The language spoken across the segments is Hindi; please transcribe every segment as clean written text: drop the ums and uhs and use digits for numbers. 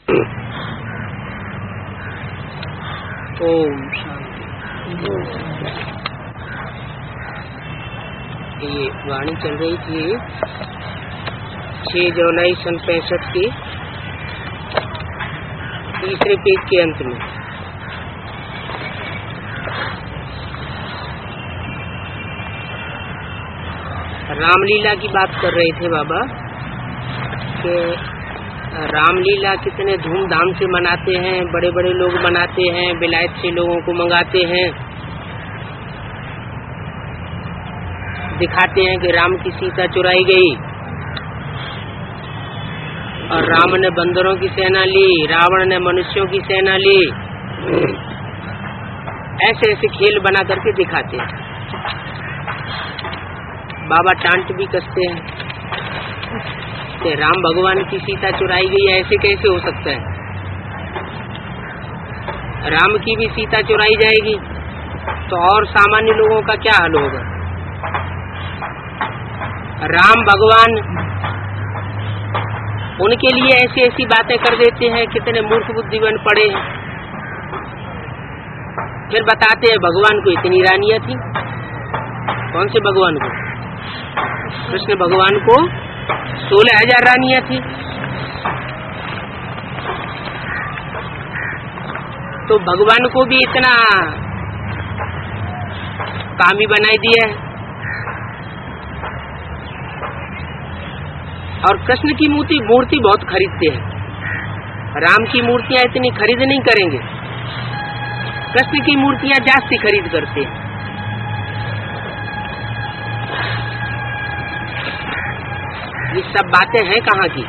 ओम शांति। ये वाणी चल रही थी 6 जुलाई सन 65 की, तीसरे पेज के अंत में। रामलीला की बात कर रहे थे बाबा कि रामलीला कितने धूमधाम से मनाते हैं, बड़े बड़े लोग मनाते हैं, विलायत से लोगों को मंगाते हैं, दिखाते हैं कि राम की सीता चुराई गई और राम ने बंदरों की सेना ली, रावण ने मनुष्यों की सेना ली। ऐसे ऐसे खेल बना करके दिखाते हैं। बाबा टांट भी कसते हैं कि राम भगवान की सीता चुराई गई, ऐसे कैसे हो सकता है? राम की भी सीता चुराई जाएगी तो और सामान्य लोगों का क्या हाल होगा? राम भगवान उनके लिए ऐसी ऐसी बातें कर देते हैं, कितने मूर्ख बुद्धिमान पड़े हैं। फिर बताते हैं भगवान को इतनी रानियां थी। कौन से भगवान को? कृष्ण भगवान को 16,000 रानियां थी। तो भगवान को भी इतना कामी बनाई दिया है। और कृष्ण की मूर्ति बहुत खरीदते हैं। राम की मूर्तियां इतनी खरीद नहीं करेंगे, कृष्ण की मूर्तियां जास्ती खरीद करते हैं। ये सब बातें हैं कहाँ की?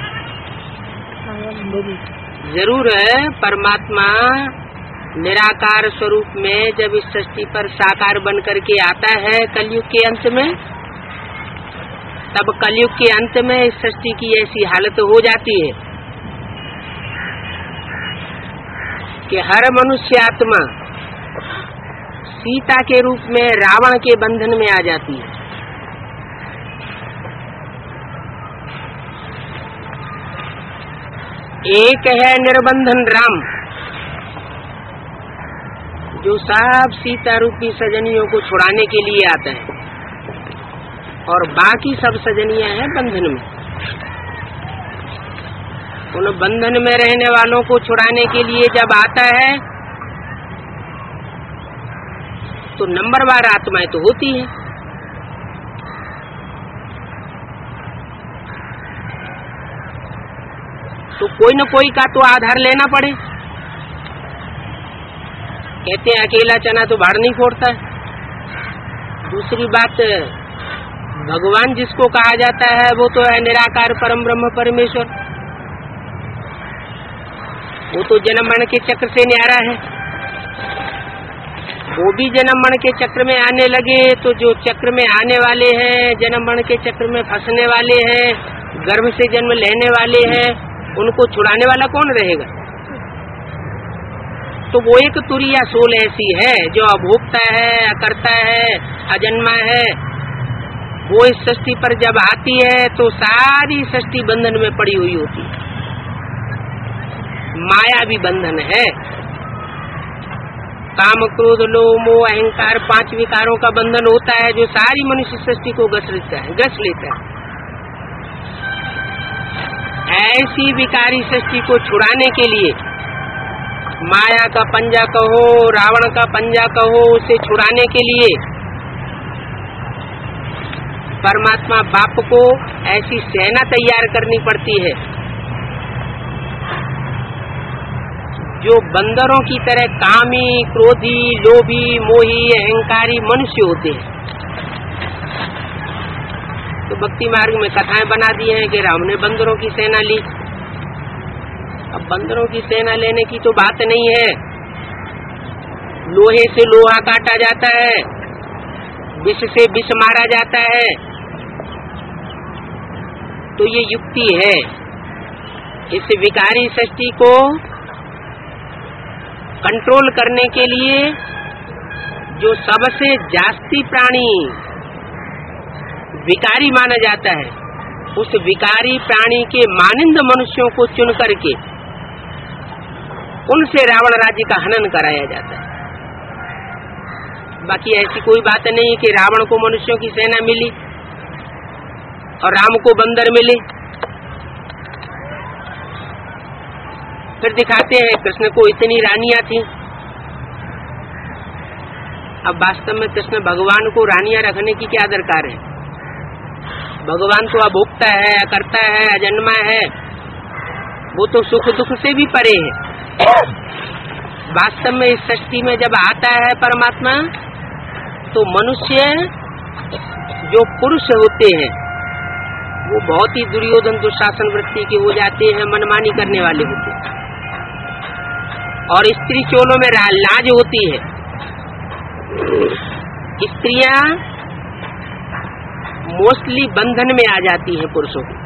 जरूर है। परमात्मा निराकार स्वरूप में जब इस सृष्टि पर साकार बन करके आता है कलयुग के अंत में, तब कलयुग के अंत में इस सृष्टि की ऐसी हालत हो जाती है कि हर मनुष्य आत्मा सीता के रूप में रावण के बंधन में आ जाती है। एक है निर्बंधन राम, जो सब सीता रूपी सजनियों को छुड़ाने के लिए आता है, और बाकी सब सजनियां हैं बंधन में। उन बंधन में रहने वालों को छुड़ाने के लिए जब आता है तो नंबरवार आत्माएं तो होती है। तो कोई न कोई का तो आधार लेना पड़े। कहते हैं अकेला चना तो भाड़ नहीं फोड़ता है। दूसरी बात, भगवान जिसको कहा जाता है वो तो है निराकार परम ब्रह्म परमेश्वर। वो तो जन्म मरण के चक्र से न्यारा है। वो भी जन्म मरण के चक्र में आने लगे तो जो चक्र में आने वाले हैं, जन्म मरण के चक्र में फंसने वाले हैं, गर्भ से जन्म लेने वाले हैं, उनको छुड़ाने वाला कौन रहेगा? तो वो एक तुरिया सोल ऐसी है जो अभोक्ता है, अकर्ता है, अजन्मा है। वो इस सृष्टि पर जब आती है तो सारी सृष्टि बंधन में पड़ी हुई होती है। माया भी बंधन है। काम, क्रोध, लोभ, मोह, अहंकार 5 विकारों का बंधन होता है जो सारी मनुष्य सृष्टि को ग्रस लेता है। ऐसी विकारी सृष्टि को छुड़ाने के लिए माया का पंजा कहो, रावण का पंजा कहो, उसे छुड़ाने के लिए परमात्मा बाप को ऐसी सेना तैयार करनी पड़ती है जो बंदरों की तरह कामी, क्रोधी, लोभी, मोही, अहंकारी मनुष्य होते हैं। तो भक्ति मार्ग में कथाएं बना दी हैं कि राम ने बंदरों की सेना ली। अब बंदरों की सेना लेने की तो बात नहीं है। लोहे से लोहा काटा जाता है, विष से विष मारा जाता है। तो ये युक्ति है। इस विकारी सृष्टि को कंट्रोल करने के लिए जो सबसे जास्ती प्राणी विकारी माना जाता है, उस विकारी प्राणी के मानिंद मनुष्यों को चुन करके उनसे रावण राज्य का हनन कराया जाता है। बाकी ऐसी कोई बात नहीं कि रावण को मनुष्यों की सेना मिली और राम को बंदर मिले। फिर दिखाते हैं कृष्ण को इतनी रानियां थी। अब वास्तव में कृष्ण भगवान को रानियां रखने की क्या दरकार है? भगवान तो अभोक्ता है, अकर्ता है, अजन्मा है, वो तो सुख दुख से भी परे है। वास्तव में इस सृष्टि में जब आता है परमात्मा, तो मनुष्य जो पुरुष होते हैं वो बहुत ही दुर्योधन दुशासन वृत्ति के हो जाते हैं, मनमानी करने वाले होते हैं। और स्त्री चोलों में लाज होती है। स्त्रियां मोस्टली बंधन में आ जाती हैं पुरुषों की।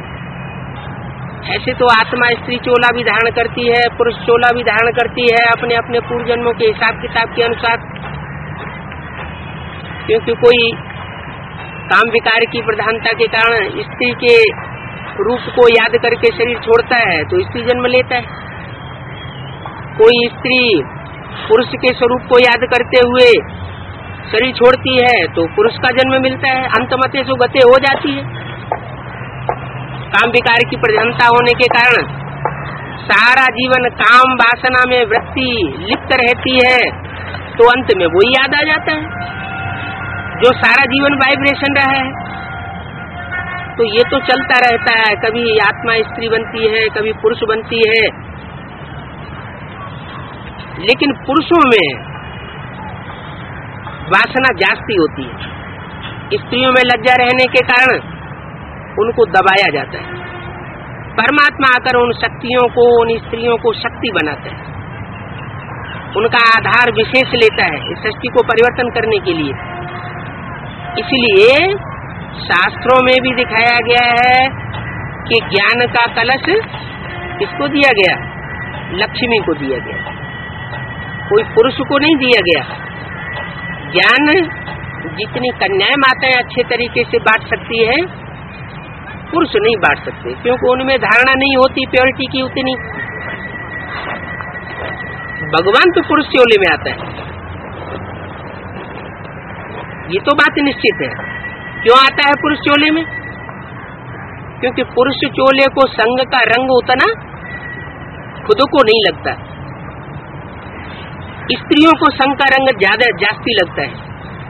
ऐसे तो आत्मा स्त्री चोला भी धारण करती है, पुरुष चोला भी धारण करती है अपने अपने पूर्व जन्मों के हिसाब किताब के अनुसार। क्योंकि कोई काम विकार की प्रधानता के कारण स्त्री के रूप को याद करके शरीर छोड़ता है तो स्त्री जन्म लेता है। कोई स्त्री पुरुष के स्वरूप को याद करते हुए शरीर छोड़ती है तो पुरुष का जन्म मिलता है। अंतमते सो गते हो जाती है। काम विकार की प्रधानता होने के कारण सारा जीवन काम वासना में वृत्ति लिप्त रहती है, तो अंत में वही याद आ जाता है जो सारा जीवन वाइब्रेशन रहा है। तो ये तो चलता रहता है, कभी आत्मा स्त्री बनती है, कभी पुरुष बनती है। लेकिन पुरुषों में वासना जास्ती होती है। स्त्रियों में लज्जा रहने के कारण उनको दबाया जाता है। परमात्मा आकर उन शक्तियों को, उन स्त्रियों को शक्ति बनाता है, उनका आधार विशेष लेता है इस सृष्टि को परिवर्तन करने के लिए। इसलिए शास्त्रों में भी दिखाया गया है कि ज्ञान का कलश किसको दिया गया? लक्ष्मी को दिया गया, कोई पुरुष को नहीं दिया गया। ज्ञान जितनी कन्याएं माताएं अच्छे तरीके से बांट सकती है, पुरुष नहीं बांट सकते, क्योंकि उनमें धारणा नहीं होती प्योरिटी की उतनी। भगवान तो पुरुष चोले में आता है, ये तो बात निश्चित है। क्यों आता है पुरुष चोले में? क्योंकि पुरुष चोले को संग का रंग उतना खुद को नहीं लगता। स्त्रियों को संग का रंग ज्यादा जास्ती लगता है।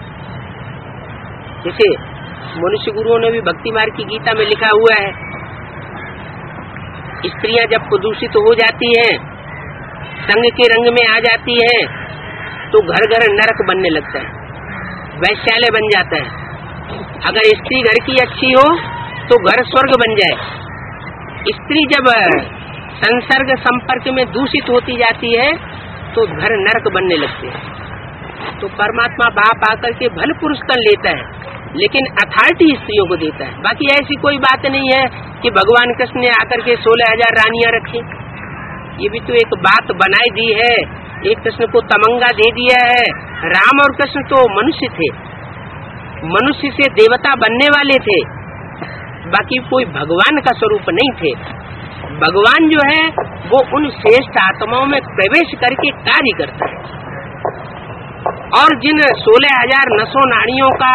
जैसे मनुष्य गुरुओं ने भी भक्ति मार्ग की गीता में लिखा हुआ है, स्त्रियां जब प्रदूषित हो जाती हैं, संग के रंग में आ जाती हैं, तो घर घर नरक बनने लगता है, वैश्यालय बन जाता है। अगर स्त्री घर की अच्छी हो तो घर स्वर्ग बन जाए। स्त्री जब संसर्ग संपर्क में दूषित होती जाती है तो घर नरक बनने लगते हैं। तो परमात्मा बाप आकर के भले पुरुष तन लेता है, लेकिन अथॉरिटी स्त्रियों को देता है। बाकी ऐसी कोई बात नहीं है कि भगवान कृष्ण ने आकर के 16,000 रानियां रखी। ये भी तो एक बात बनाई दी है, एक कृष्ण को तमंगा दे दिया है। राम और कृष्ण तो मनुष्य थे, मनुष्य से देवता बनने वाले थे, बाकी कोई भगवान का स्वरूप नहीं थे। भगवान जो है वो उन श्रेष्ठ आत्माओं में प्रवेश करके कार्य करता है और जिन 16,000 नसों नाड़ियों का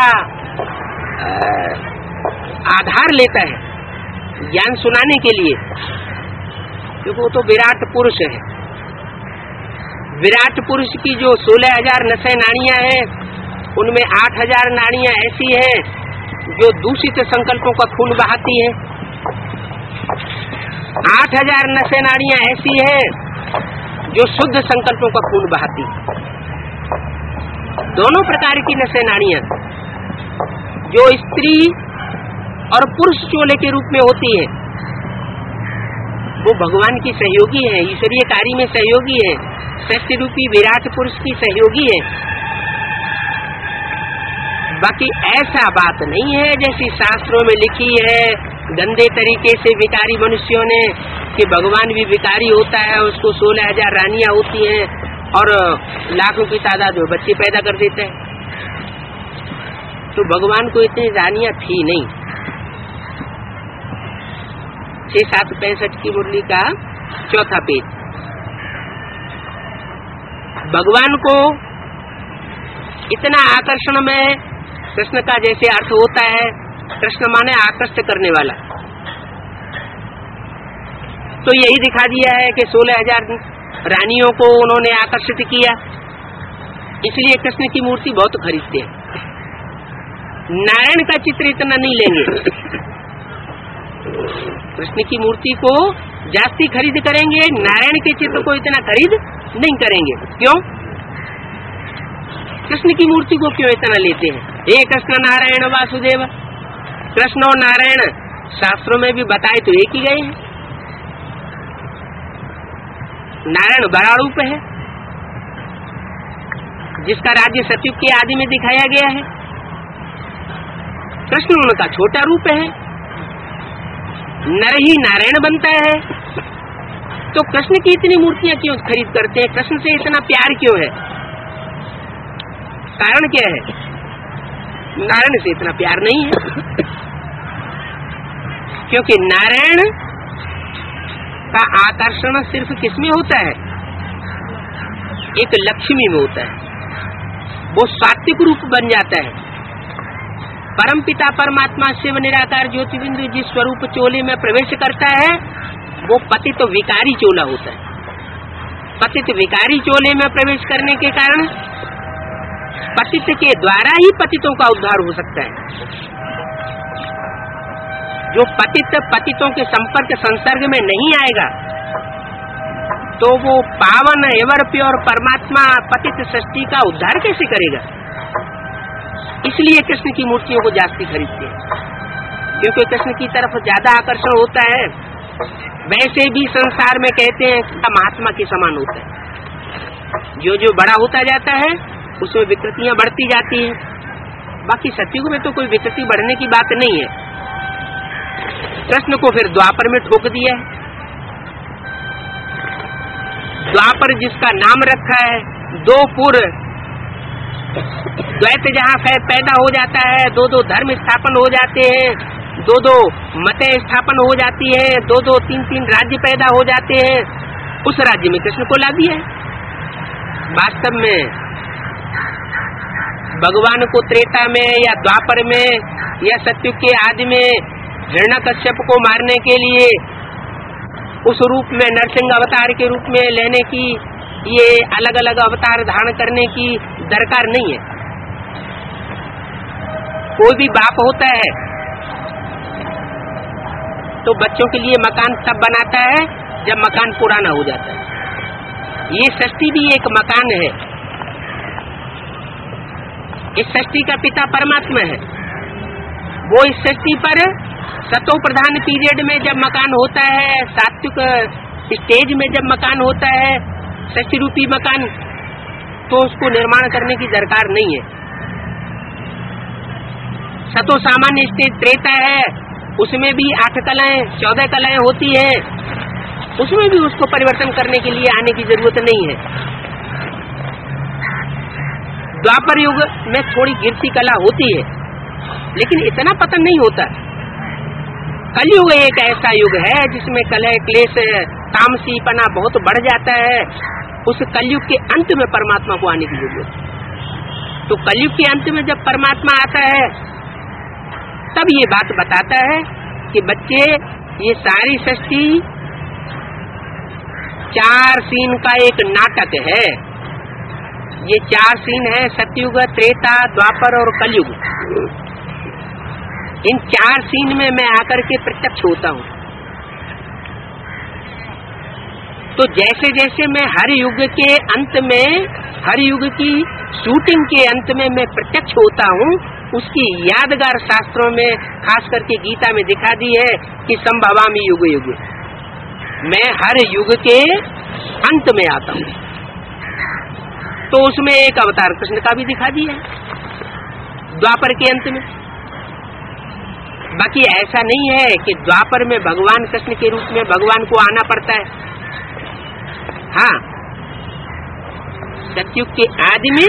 आधार लेता है ज्ञान सुनाने के लिए, क्योंकि वो तो विराट पुरुष है। विराट पुरुष की जो 16,000 नसें नाड़ियां हैं, उनमें 8,000 नाड़ियां ऐसी हैं जो दूषित संकल्पों का खून बहाती हैं। 8,000 नसें नाड़ियां ऐसी हैं जो शुद्ध संकल्पों का खून बहाती। दोनों प्रकार की नसें नाड़ियां जो स्त्री और पुरुष चोले के रूप में होती है, वो भगवान की सहयोगी है, ईश्वरीय कार्य में सहयोगी है, सृष्टि रूपी विराट पुरुष की सहयोगी है। बाकी ऐसा बात नहीं है जैसी शास्त्रों में लिखी है गंदे तरीके से विकारी मनुष्यों ने, कि भगवान भी विकारी होता है, उसको 16,000 रानियां होती हैं और लाखों की तादाद में बच्चे पैदा कर देता है। तो भगवान को इतनी रानियां थी नहीं। 6-7-65 की मुरली का 4था पेज। भगवान को इतना आकर्षण में कृष्ण का जैसे अर्थ होता है, कृष्ण माने आकर्षित करने वाला, तो यही दिखा दिया है कि 16,000 रानियों को उन्होंने आकर्षित किया, इसलिए कृष्ण की मूर्ति बहुत खरीदते हैं। नारायण का चित्र इतना नहीं लेंगे, कृष्ण की मूर्ति को जास्ती खरीद करेंगे, नारायण के चित्र को इतना खरीद नहीं करेंगे। क्यों? कृष्ण की मूर्ति को क्यों इतना लेते हैं? हे कृष्ण नारायण वासुदेव, कृष्ण और नारायण शास्त्रों में भी बताए तो एक ही गए हैं। नारायण बड़ा रूप है जिसका राज्य सतयुग के आदि में दिखाया गया है, कृष्ण उनका छोटा रूप है, नर ही नारायण बनता है। तो कृष्ण की इतनी मूर्तियां क्यों खरीद करते हैं? कृष्ण से इतना प्यार क्यों है? कारण क्या है? नारायण से इतना प्यार नहीं है, क्योंकि नारायण का आकर्षण सिर्फ किसमें होता है? एक लक्ष्मी में होता है, वो सात्विक रूप बन जाता है। परम पिता परमात्मा शिव निराकार ज्योति बिंदु जिस स्वरूप चोले में प्रवेश करता है वो पतित विकारी चोला होता है। पतित विकारी चोले में प्रवेश करने के कारण पतित के द्वारा ही पतितों का उद्धार हो सकता है। जो पतित पतितों के संपर्क संसर्ग में नहीं आएगा तो वो पावन एवर प्योर परमात्मा पतित सृष्टि का उद्धार कैसे करेगा? इसलिए कृष्ण की मूर्तियों को जास्ती खरीदते हैं, क्योंकि कृष्ण की तरफ ज्यादा आकर्षण होता है। वैसे भी संसार में कहते हैं कि महात्मा के समान होता है, जो जो बड़ा होता जाता है उसमें विकृतियां बढ़ती जाती हैं। बाकी सतयुग में तो कोई विकृति बढ़ने की बात नहीं है। कृष्ण को फिर द्वापर में ठोक दिया है। द्वापर जिसका नाम रखा है, दो पुर द्वैत जहाँ पैदा हो जाता है, दो दो धर्म स्थापन हो जाते हैं, दो दो मतें स्थापन हो जाती है, दो दो तीन तीन राज्य पैदा हो जाते हैं, उस राज्य में कृष्ण को ला दिया है। वास्तव में भगवान को त्रेता में या द्वापर में या सतयुग के आदि में हिरण्यकश्यप को मारने के लिए उस रूप में नरसिंह अवतार के रूप में लेने की, ये अलग अलग अवतार धारण करने की दरकार नहीं है। कोई भी बाप होता है तो बच्चों के लिए मकान तब बनाता है जब मकान पुराना हो जाता है। ये सृष्टि भी एक मकान है। इस सृष्टि का पिता परमात्मा है। वो इस सृष्टि पर सतो प्रधान पीरियड में जब मकान होता है, सात्विक स्टेज में जब मकान होता है, सृष्टि रूपी मकान, तो उसको निर्माण करने की दरकार नहीं है। सतो सामान्य स्टेज त्रेता है, उसमें भी 8 कलाएं 14 कलाएं होती है, उसमें भी उसको परिवर्तन करने के लिए आने की जरूरत नहीं है। द्वापर युग में थोड़ी गिरती कला होती है, लेकिन इतना पतन नहीं होता। कलयुग एक ऐसा युग है जिसमें कलह क्लेश तामसीपना बहुत बढ़ जाता है। उस कलयुग के अंत में परमात्मा को आने की जरूरत है। तो कलयुग के अंत में जब परमात्मा आता है तब ये बात बताता है कि बच्चे, ये सारी सृष्टि 4 सीन का एक नाटक है। ये 4 सीन है, सतयुग, त्रेता, द्वापर और कलयुग। इन 4 सीन में मैं आकर के प्रत्यक्ष होता हूँ। तो जैसे जैसे मैं हर युग के अंत में, हर युग की शूटिंग के अंत में मैं प्रत्यक्ष होता हूँ, उसकी यादगार शास्त्रों में खास करके गीता में दिखा दी है कि संभवामि युग युग, मैं हर युग के अंत में आता हूँ। तो उसमें एक अवतार कृष्ण का भी दिखा दिया है द्वापर के अंत में। बाकी ऐसा नहीं है कि द्वापर में भगवान कृष्ण के रूप में भगवान को आना पड़ता है। हाँ, सतयुग के आदि में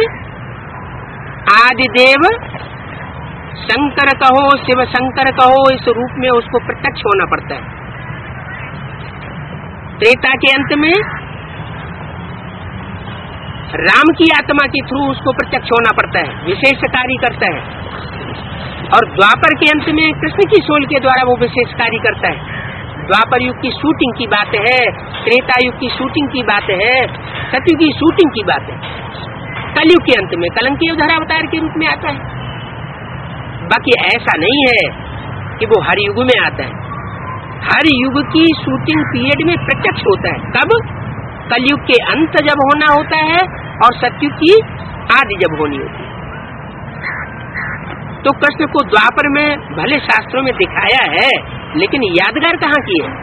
आदिदेव शंकर कहो, शिव शंकर कहो, इस रूप में उसको प्रत्यक्ष होना पड़ता है। त्रेता के अंत में राम की आत्मा के थ्रू उसको प्रत्यक्ष होना पड़ता है, विशेष कार्य करता है। और द्वापर के अंत में कृष्ण की सोल के द्वारा वो विशेष कार्य करता है। द्वापर युग की शूटिंग की बात है, त्रेता युग की शूटिंग की बात है, सतयुग की शूटिंग की बात है। कलयुग के अंत में कलंकी अवतार के रूप में आता है। बाकी ऐसा नहीं है कि वो हर युग में आता है। हर युग की शूटिंग पीरियड में प्रत्यक्ष होता है। कब? कलयुग के अंत जब होना होता है और सतयुग की आदि जब होनी होती है। तो कृष्ण को द्वापर में भले शास्त्रों में दिखाया है, लेकिन यादगार कहाँ की है?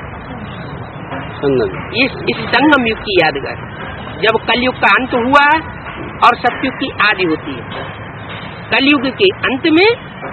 इस संगम युग की यादगार, जब कलयुग का अंत हुआ और सतयुग की आदि होती है। कलयुग के अंत में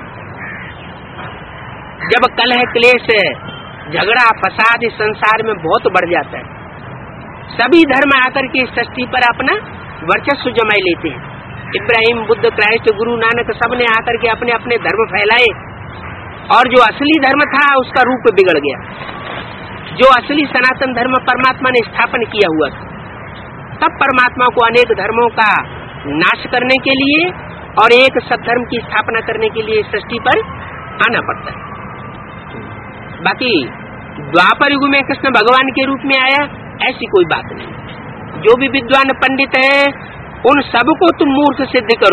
जब कलह क्लेश झगड़ा फसाद इस संसार में बहुत बढ़ जाता है, सभी धर्म आकर के इस सृष्टि पर अपना वर्चस्व जमाए लेते हैं। इब्राहिम, बुद्ध, क्राइस्ट, गुरु नानक सब ने आकर के अपने अपने धर्म फैलाए और जो असली धर्म था उसका रूप बिगड़ गया। जो असली सनातन धर्म परमात्मा ने स्थापन किया हुआ था, तब परमात्मा को अनेक धर्मों का नाश करने के लिए और एक सद्धर्म की स्थापना करने के लिए सृष्टि पर आना पड़ता है। बाकी द्वापर युग में कृष्ण भगवान के रूप में आया, ऐसी कोई बात नहीं। जो भी विद्वान पंडित हैं उन सबको तुम मूर्ख सिद्ध करो।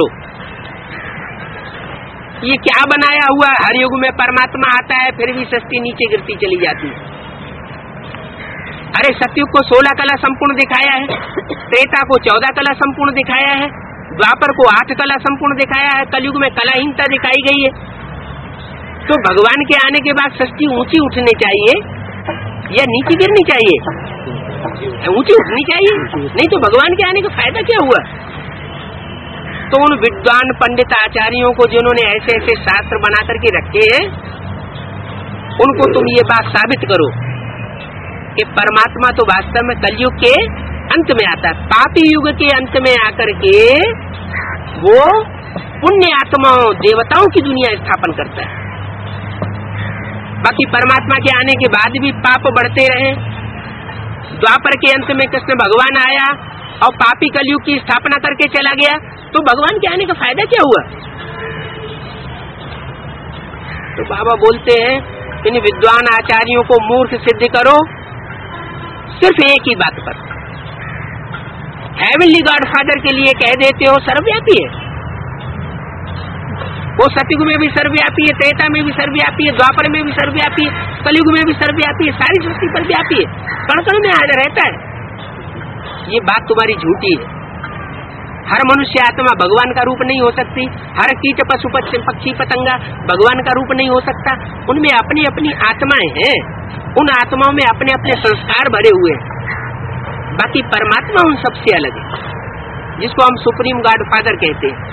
ये क्या बनाया हुआ? हर युग में परमात्मा आता है फिर भी सृष्टि नीचे गिरती चली जाती है। अरे सतयुग को 16 कला संपूर्ण दिखाया है, त्रेता को 14 कला संपूर्ण दिखाया है, द्वापर को 8 कला संपूर्ण दिखाया है, कलयुग में कलाहीनता दिखाई गई है। तो भगवान के आने के बाद सृष्टि ऊंची उठनी चाहिए या नीचे गिरनी चाहिए? ऊंची उठनी चाहिए, नहीं तो भगवान के आने का फायदा क्या हुआ? तो उन विद्वान पंडित आचार्यों को जिन्होंने ऐसे ऐसे शास्त्र बना करके रखे हैं, उनको तुम ये बात साबित करो कि परमात्मा तो वास्तव में कलयुग के अंत में आता है। पापी युग के अंत में आकर के वो पुण्य आत्माओं देवताओं की दुनिया स्थापन करता है। बाकी परमात्मा के आने के बाद भी पाप बढ़ते रहे। द्वापर के अंत में कृष्ण भगवान आया और पापी कलयुग की स्थापना करके चला गया, तो भगवान के आने का फायदा क्या हुआ? तो बाबा बोलते हैं इन विद्वान आचार्यों को मूर्ख सिद्ध करो सिर्फ एक ही बात पर। हेवनली गॉडफादर के लिए कह देते हो सर्वव्यापी है। वो सतयुग में भी सर्वव्यापी है, त्रेता में भी सर्वव्यापी है, द्वापर में भी सर्वव्यापी है, कलयुग में भी सर्वव्यापी है, सारी सृष्टि पर व्यापी है, कण कण में हाजिर रहता है। ये बात तुम्हारी झूठी है। हर मनुष्य आत्मा भगवान का रूप नहीं हो सकती, हर कीट पशु पक्षी पतंगा भगवान का रूप नहीं हो सकता। उनमें अपनी अपनी आत्माएं हैं, उन आत्माओं में अपने अपने संस्कार भरे हुए हैं। बाकी परमात्मा उन सबसे अलग है, जिसको हम सुप्रीम गॉड फादर कहते हैं।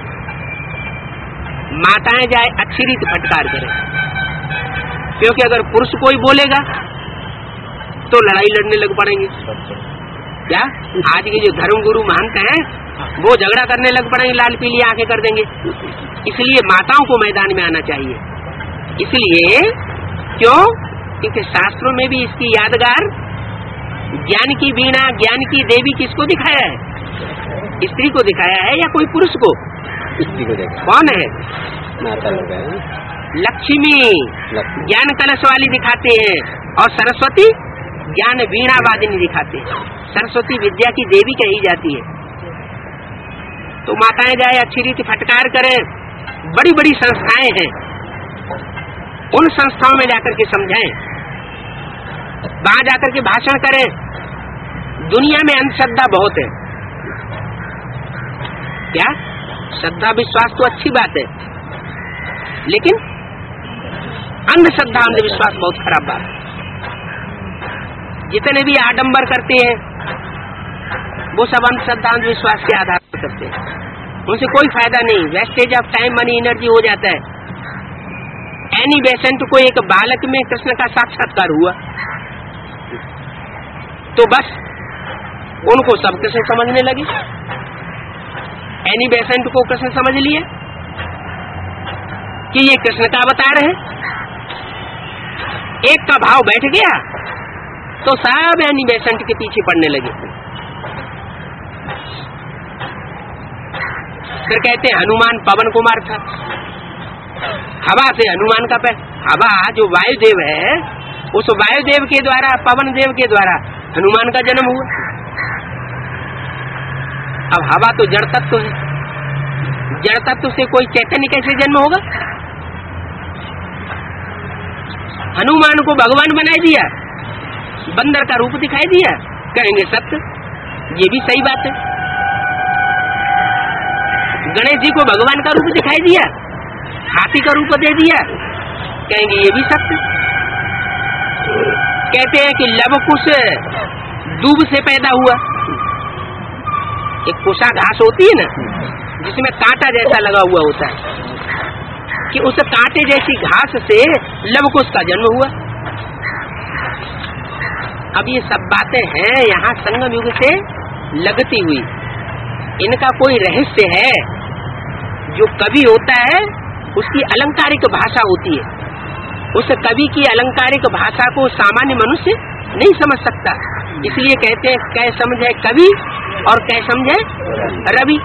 माताएं जाए अच्छी रीत फटकार करें, क्योंकि अगर पुरुष कोई बोलेगा तो लड़ाई लड़ने लग पड़ेंगे। क्या आज के जो धर्म गुरु महंत हैं वो झगड़ा करने लग पड़ेंगे, लाल पीली आंखें कर देंगे। इसलिए माताओं को मैदान में आना चाहिए। इसलिए क्यों? क्योंकि शास्त्रों में भी इसकी यादगार ज्ञान की वीणा, ज्ञान की देवी किसको दिखाया है? स्त्री को दिखाया है या कोई पुरुष को? स्त्री को देखा। कौन है? माता लक्ष्मी ज्ञान कलश वाली दिखाते हैं और सरस्वती ज्ञान वीणा वादिनी दिखाते हैं। सरस्वती विद्या की देवी कही जाती है। तो माताएं जाए अच्छी रीति फटकार करें। बड़ी बड़ी संस्थाएं हैं, उन संस्थाओं में जाकर के समझाएं, वहां जाकर के भाषण करें। दुनिया में अंधश्रद्धा बहुत है। क्या? श्रद्धा विश्वास तो अच्छी बात है, लेकिन अंधश्रद्धा अंधविश्वास बहुत खराब बात है। जितने भी आडंबर करते हैं वो सब अंधश्रद्धा अंधविश्वास के आधार पर करते हैं। उनसे कोई फायदा नहीं, wastage of time money energy हो जाता है। एनी बेसेंट को एक बालक में कृष्ण का साक्षात्कार हुआ तो बस उनको सब कृष्ण समझने लगे। एनी बेसेंट को कृष्ण समझ लिए कि ये कृष्ण का अवतार है। एक का भाव बैठ गया तो सब एनी बेसेंट के पीछे पड़ने लगे। फिर कहते हैं हनुमान पवन कुमार था, हवा से हनुमान का पैर, हवा जो वायुदेव है उस वायुदेव के द्वारा, पवन देव के द्वारा हनुमान का जन्म हुआ। अब हवा तो जड़ तत्व है, जड़ तत्व से कोई चैतन्य कैसे जन्म होगा? हनुमान को भगवान बना दिया, बंदर का रूप दिखाई दिया, कहेंगे सत्य, ये भी सही बात है। गणेश जी को भगवान का रूप दिखाई दिया, हाथी का रूप दे दिया, कहेंगे ये भी सत्य। कहते हैं कि लवकुश दूब से पैदा हुआ, एक कुशा घास होती है ना जिसमें कांटा जैसा लगा हुआ होता है, कि उस कांटे जैसी घास से लवकुश का जन्म हुआ। अब ये सब बातें हैं यहाँ संगम युग से लगती हुई, इनका कोई रहस्य है। जो कवि होता है उसकी अलंकारिक भाषा होती है, उस कवि की अलंकारिक भाषा को सामान्य मनुष्य नहीं समझ सकता, इसलिए कहते हैं कै समझे कवि और कै समझे रवि।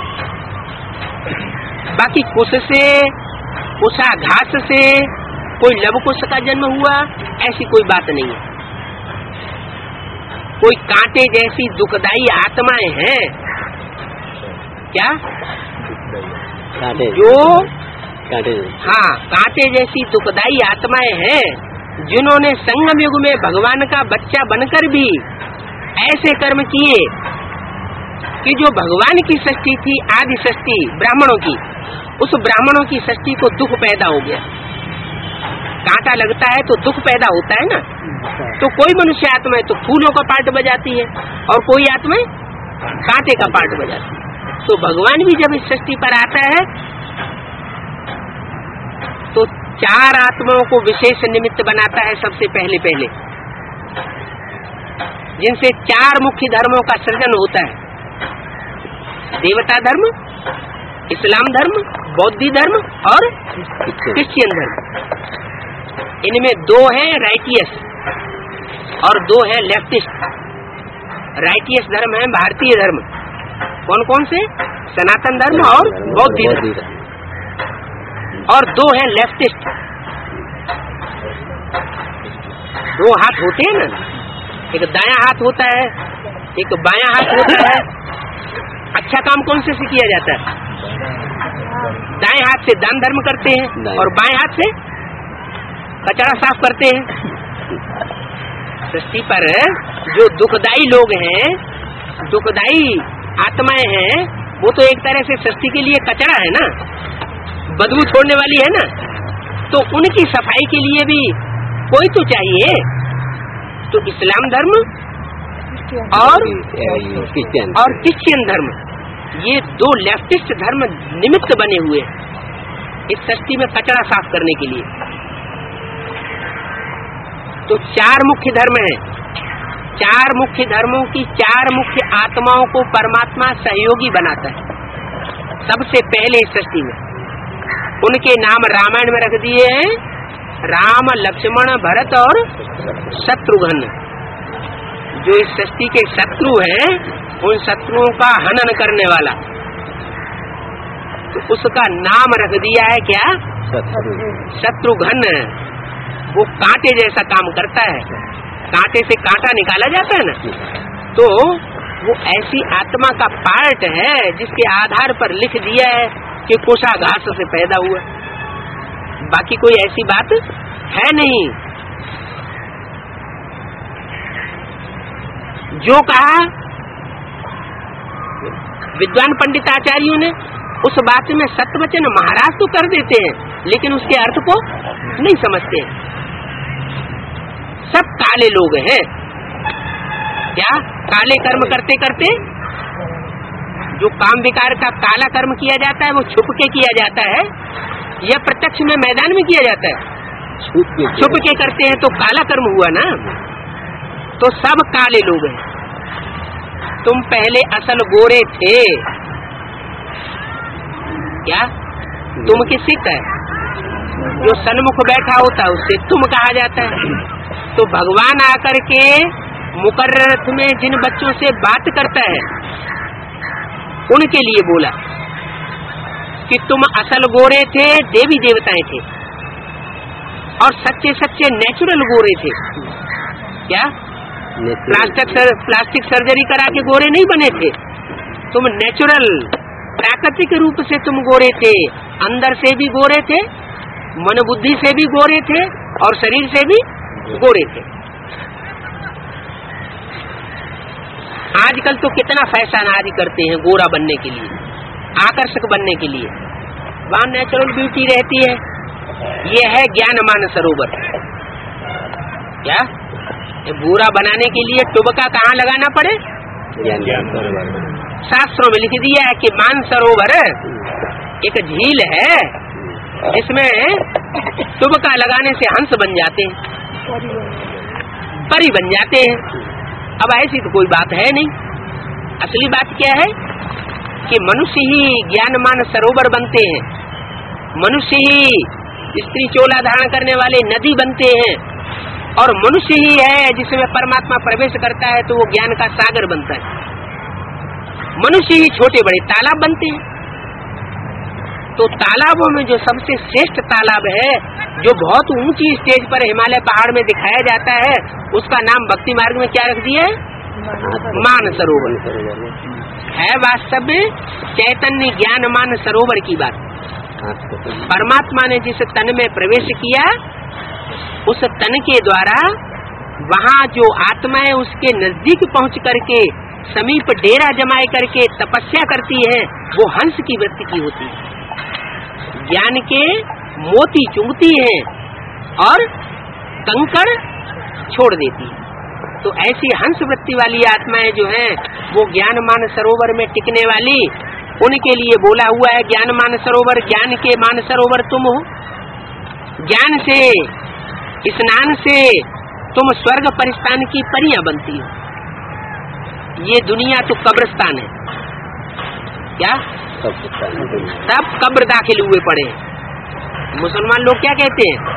बाकी कुश से, कुशा घास से कोई लवकुश का जन्म हुआ ऐसी कोई बात नहीं है। कोई कांटे जैसी दुखदाई आत्माएं हैं क्या? जो हाँ, कांटे जैसी दुखदाई आत्माएं हैं जिन्होंने संगम युग में भगवान का बच्चा बनकर भी ऐसे कर्म किए कि जो भगवान की सृष्टि थी, आदि सृष्टि ब्राह्मणों की, उस ब्राह्मणों की सृष्टि को दुख पैदा हो गया। कांटा लगता है तो दुख पैदा होता है ना, तो कोई मनुष्य आत्मा तो फूलों का पार्ट बजाती है और कोई आत्मा कांटे का पार्ट बजाती है। तो भगवान भी जब इस सृष्टि पर आता है तो चार आत्माओं को विशेष निमित्त बनाता है सबसे पहले, जिनसे चार मुख्य धर्मों का सृजन होता है, देवता धर्म, इस्लाम धर्म, बौद्ध धर्म और क्रिश्चियन धर्म। इनमें दो हैं राइटियस और दो हैं लेफ्टिस्ट। राइटियस धर्म है भारतीय धर्म, कौन कौन से? सनातन धर्म और बौद्ध धर्म। और दो है लेफ्टिस्ट, दो हाथ होते हैं ना, एक दायां हाथ होता है, एक बायां हाथ होता है। अच्छा काम कौन से किया जाता है? दाएं हाथ से दान धर्म करते हैं और बाएं हाथ से कचरा साफ करते हैं। सृष्टि पर जो दुखदाई लोग हैं, दुखदाई आत्माएं हैं, वो तो एक तरह से सृष्टि के लिए कचरा है ना, बदबू छोड़ने वाली है ना, तो उनकी सफाई के लिए भी कोई तो चाहिए। तो इस्लाम धर्म और क्रिश्चियन धर्म, ये दो लेफ्टिस्ट धर्म निमित्त बने हुए इस सृष्टि में कचरा साफ करने के लिए। तो चार मुख्य धर्म हैं, चार मुख्य धर्मों की चार मुख्य आत्माओं को परमात्मा सहयोगी बनाता है। सबसे पहले इस सृष्टि में उनके नाम रामायण में रख दिए हैं, राम, लक्ष्मण, भरत और शत्रुघ्न। जो इस सृष्टि के शत्रु हैं, उन शत्रुओं का हनन करने वाला, तो उसका नाम रख दिया है क्या? शत्रुघ्न। वो कांटे जैसा काम करता है, कांटे से कांटा निकाला जाता है ना, तो वो ऐसी आत्मा का पार्ट है जिसके आधार पर लिख दिया है कि कुशा घास से पैदा हुआ। बाकी कोई ऐसी बात है नहीं। जो कहा विद्वान पंडिताचार्यों ने, उस बात में सत्यवचन महाराज तो कर देते हैं, लेकिन उसके अर्थ को नहीं समझते हैं। सब काले लोग हैं क्या? काले कर्म करते करते जो काम विकार का काला कर्म किया जाता है वो छुप के किया जाता है या प्रत्यक्ष में मैदान में किया जाता है? छुप के करते हैं तो काला कर्म हुआ ना। तो सब काले लोग हैं। तुम पहले असल गोरे थे क्या? तुम किससे है? जो सन्मुख बैठा होता है उससे तुम कहा जाता है। तो भगवान आकर के मुकर्ररत में जिन बच्चों से बात करता है उनके लिए बोला कि तुम असल गोरे थे, देवी देवताएं थे, और सच्चे सच्चे नेचुरल गोरे थे। क्या प्लास्टिक सर्जरी करा के गोरे नहीं बने थे, तुम नेचुरल प्राकृतिक रूप से तुम गोरे थे, अंदर से भी गोरे थे, मन बुद्धि से भी गोरे थे, और शरीर से भी गोरे थे। आजकल तो कितना फैशन आदि करते हैं गोरा बनने के लिए, आकर्षक बनने के लिए, वहाँ नेचुरल ब्यूटी रहती है। ये है ज्ञान मान सरोवर। क्या ये गोरा बनाने के लिए टुबका कहाँ लगाना पड़े? शास्त्रों में लिख दिया है कि मान सरोवर एक झील है जिसमें टुबका लगाने से हंस बन जाते हैं, परी बन जाते हैं। अब ऐसी तो कोई बात है नहीं। असली बात क्या है कि मनुष्य ही ज्ञानमान सरोवर बनते हैं, मनुष्य ही स्त्री चोला धारण करने वाले नदी बनते हैं, और मनुष्य ही है जिसमें परमात्मा प्रवेश करता है तो वो ज्ञान का सागर बनता है। मनुष्य ही छोटे बड़े तालाब बनते हैं। तो तालाबों में जो सबसे श्रेष्ठ तालाब है, जो बहुत ऊंची स्टेज पर हिमालय पहाड़ में दिखाया जाता है, उसका नाम भक्ति मार्ग में क्या रख दिया है? मान सरोवर है। वास्तव में चैतन्य ज्ञान मान सरोवर की बात। परमात्मा ने जिस तन में प्रवेश किया, उस तन के द्वारा वहाँ जो आत्मा है उसके नजदीक पहुँच करके समीप डेरा जमाए करके तपस्या करती है, वो हंस की वृत्ति की होती है। ज्ञान के मोती चुंगती है और कंकड़ छोड़ देती है। तो ऐसी हंस वृत्ति वाली आत्माएं जो हैं, वो ज्ञान मान सरोवर में टिकने वाली, उनके लिए बोला हुआ है ज्ञान मान सरोवर, ज्ञान के मान सरोवर तुम हो। ज्ञान से, स्नान से तुम स्वर्ग परिस्तान की परियां बनती हो। ये दुनिया तो कब्रिस्तान है। क्या सब कब्र दाखिल हुए पड़े। मुसलमान लोग क्या कहते हैं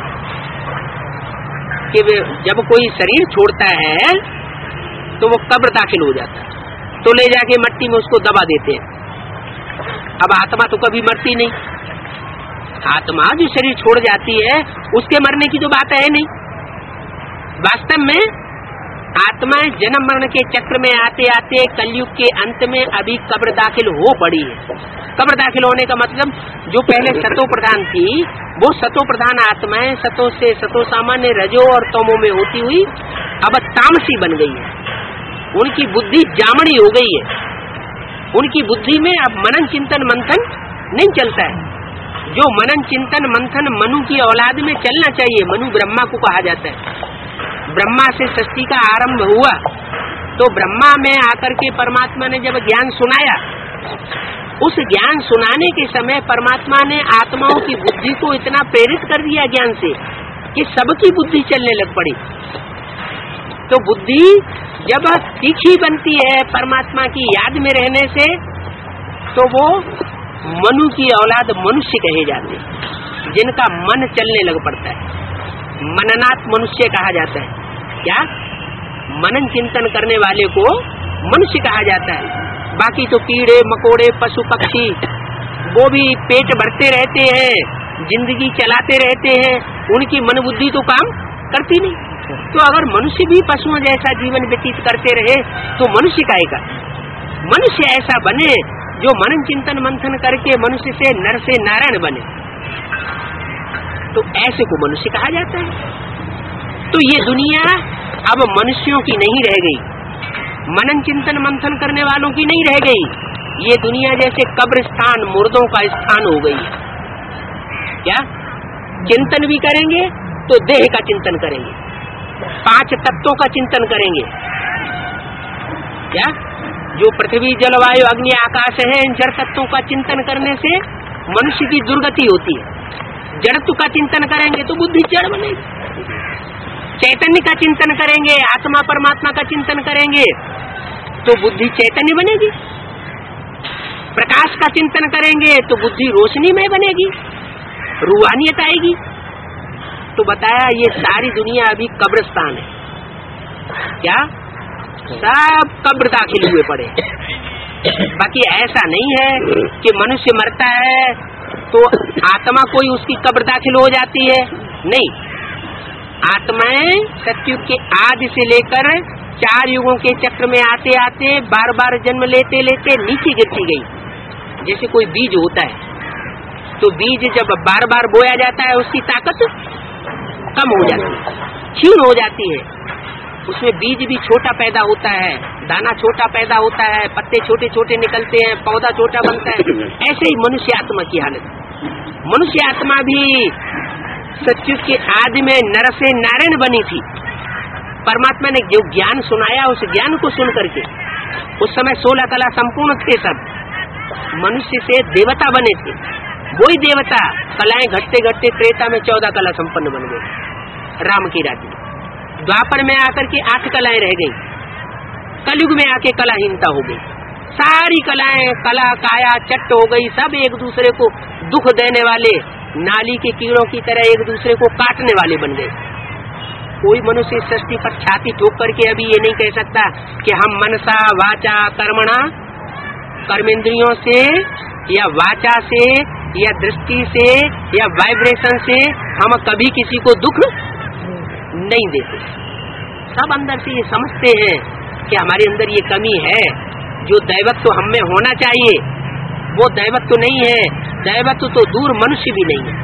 कि जब कोई शरीर छोड़ता है तो वो कब्र दाखिल हो जाता है, तो ले जाके मिट्टी में उसको दबा देते हैं। अब आत्मा तो कभी मरती नहीं। आत्मा जो शरीर छोड़ जाती है उसके मरने की तो बात है नहीं। वास्तव में आत्माएं जन्म मरण के चक्र में आते आते कलयुग के अंत में अभी कब्र दाखिल हो पड़ी है। कब्र दाखिल होने का मतलब जो पहले सतो प्रधान थी, वो सतो प्रधान आत्माएं सतो से सतो सामान्य रजो और तमो में होती हुई अब तामसी बन गई है। उनकी बुद्धि जामड़ी हो गई है। उनकी बुद्धि में अब मनन चिंतन मंथन नहीं चलता है। जो मनन चिंतन मंथन मनु की औलाद में चलना चाहिए, मनु ब्रह्मा को कहा जाता है। ब्रह्मा से सृष्टि का आरंभ हुआ तो ब्रह्मा में आकर के परमात्मा ने जब ज्ञान सुनाया, उस ज्ञान सुनाने के समय परमात्मा ने आत्माओं की बुद्धि को इतना प्रेरित कर दिया ज्ञान से कि सबकी बुद्धि चलने लग पड़ी। तो बुद्धि जब तीखी बनती है परमात्मा की याद में रहने से, तो वो मनु की औलाद मनुष्य कहे जाते हैं, जिनका मन चलने लग पड़ता है। मननात् मनुष्य कहा जाता है। क्या मनन चिंतन करने वाले को मनुष्य कहा जाता है। बाकी तो कीड़े मकोड़े पशु पक्षी वो भी पेट भरते रहते हैं, जिंदगी चलाते रहते हैं, उनकी मन बुद्धि तो काम करती नहीं। तो अगर मनुष्य भी पशुओं जैसा जीवन व्यतीत करते रहे तो मनुष्य काहेगा। मनुष्य ऐसा बने जो मनन चिंतन मंथन करके मनुष्य से नर से नारायण बने, तो ऐसे को मनुष्य कहा जाता है। तो ये दुनिया अब मनुष्यों की नहीं रह गई, मनन चिंतन मंथन करने वालों की नहीं रह गई। ये दुनिया जैसे कब्रिस्तान, मुर्दों का स्थान हो गई। क्या चिंतन भी करेंगे तो देह का चिंतन करेंगे, 5 तत्वों का चिंतन करेंगे। क्या जो पृथ्वी जलवायु अग्नि आकाश है, इन जड़ तत्वों का चिंतन करने से मनुष्य की दुर्गति होती है। जड़त्व का चिंतन करेंगे तो बुद्धि जड़ बनेगी। चैतन्य का चिंतन करेंगे, आत्मा परमात्मा का चिंतन करेंगे तो बुद्धि चैतन्य बनेगी। प्रकाश का चिंतन करेंगे तो बुद्धि रोशनी में बनेगी, रूहानियत आएगी। तो बताया ये सारी दुनिया अभी कब्रिस्तान है। क्या सब कब्र दाखिल हुए पड़े। बाकी ऐसा नहीं है कि मनुष्य मरता है तो आत्मा कोई उसकी कब्र दाखिल हो जाती है? नहीं। आत्माएं सतयुग के आदि से लेकर 4 युगों के चक्र में आते आते बार बार जन्म लेते लेते नीचे गिरती गई। जैसे कोई बीज होता है तो बीज जब बार बार बोया जाता है उसकी ताकत कम हो जाती है, क्षीण हो जाती है। उसमें बीज भी छोटा पैदा होता है, दाना छोटा पैदा होता है, पत्ते छोटे छोटे निकलते हैं, पौधा छोटा बनता है। ऐसे ही मनुष्य आत्मा की हालत। मनुष्य आत्मा भी सतयुग के आदि में नर से नारायण बनी थी। परमात्मा ने जो ज्ञान सुनाया उस ज्ञान को सुन करके उस समय 16 कला संपूर्ण थे। सब मनुष्य से देवता बने थे। वही देवता कलाएं घटते घटते त्रेता में 14 कला संपन्न बन गए राम की राज्य में। द्वापर में आकर के 8 कलाएं रह गई। कलयुग में आके कलाहीनता हो गई। सारी कलाएं कला काया चट्ट हो गई। सब एक दूसरे को दुख देने वाले नाली के कीड़ों की तरह एक दूसरे को काटने वाले बन गए। कोई मनुष्य सृष्टि पर छाती ठोक करके अभी ये नहीं कह सकता कि हम मनसा वाचा कर्मणा, कर्मेंद्रियों से या वाचा से या दृष्टि से या वाइब्रेशन से हम कभी किसी को दुख नहीं देते। सब अंदर से ये समझते हैं कि हमारे अंदर ये कमी है। जो दैवत्व हम में होना चाहिए वो दैवत्व नहीं है। दैवत्व तो दूर मनुष्य भी नहीं है।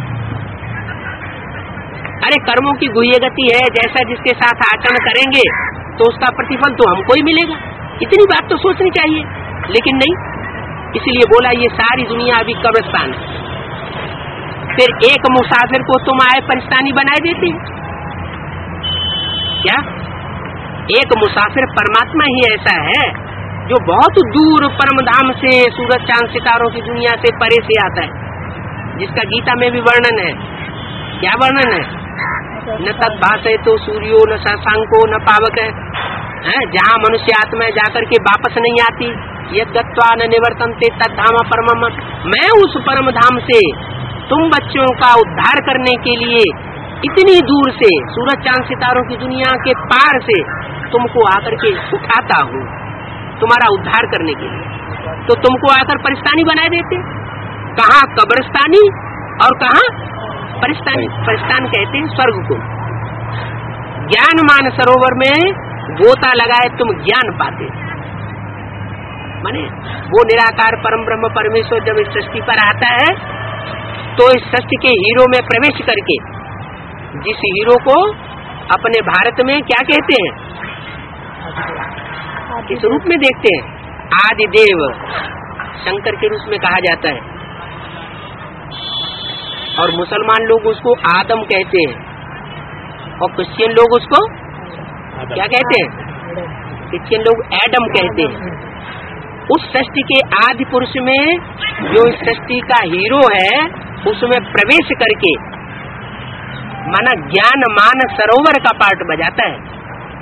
अरे कर्मों की गुह्य गति है। जैसा जिसके साथ आचरण करेंगे तो उसका प्रतिफल तो हमको ही मिलेगा। इतनी बात तो सोचनी चाहिए, लेकिन नहीं। इसलिए बोला ये सारी दुनिया अभी कब्रिस्तान है। फिर एक मुसाफिर को तुम आए परिस्तानी बनाए देते हैं क्या? एक मुसाफिर परमात्मा ही ऐसा है जो बहुत दूर परम धाम से सूरज चांद सितारों की दुनिया से परे से आता है, जिसका गीता में भी वर्णन है। क्या वर्णन है? न तद भाषे तो सूर्यो न शशांको न पावक है। जहाँ मनुष्य आत्मा जाकर के वापस नहीं आती। यद गत्वा न निवर्तन्ते तद्धाम परमम। मैं उस परम धाम से तुम बच्चों का उद्धार करने के लिए इतनी दूर से सूरज चांद सितारों की दुनिया के पार से तुमको आकर के उठाता हूँ तुम्हारा उद्धार करने के लिए। तो तुमको आकर परिस्तानी बनाए देते। कहाँ कब्रिस्तानी और कहाँ परिस्तानी। परिस्तान कहते हैं स्वर्ग को। ज्ञान मान सरोवर में गोता लगाए तुम ज्ञान पाते। माने वो निराकार परम ब्रह्म परमेश्वर जब इस सृष्टि पर आता है तो इस सृष्टि के हीरो में प्रवेश करके जिस हीरो को अपने भारत में क्या कहते हैं, किस रूप में देखते हैं? आदिदेव शंकर के रूप में कहा जाता है। और मुसलमान लोग उसको आदम कहते हैं और क्रिश्चियन लोग उसको क्या कहते हैं? क्रिश्चियन लोग एडम कहते हैं। उस सृष्टि के आदि पुरुष में जो इस सृष्टि का हीरो है उसमें प्रवेश करके माना ज्ञान मान सरोवर का पार्ट बजाता है।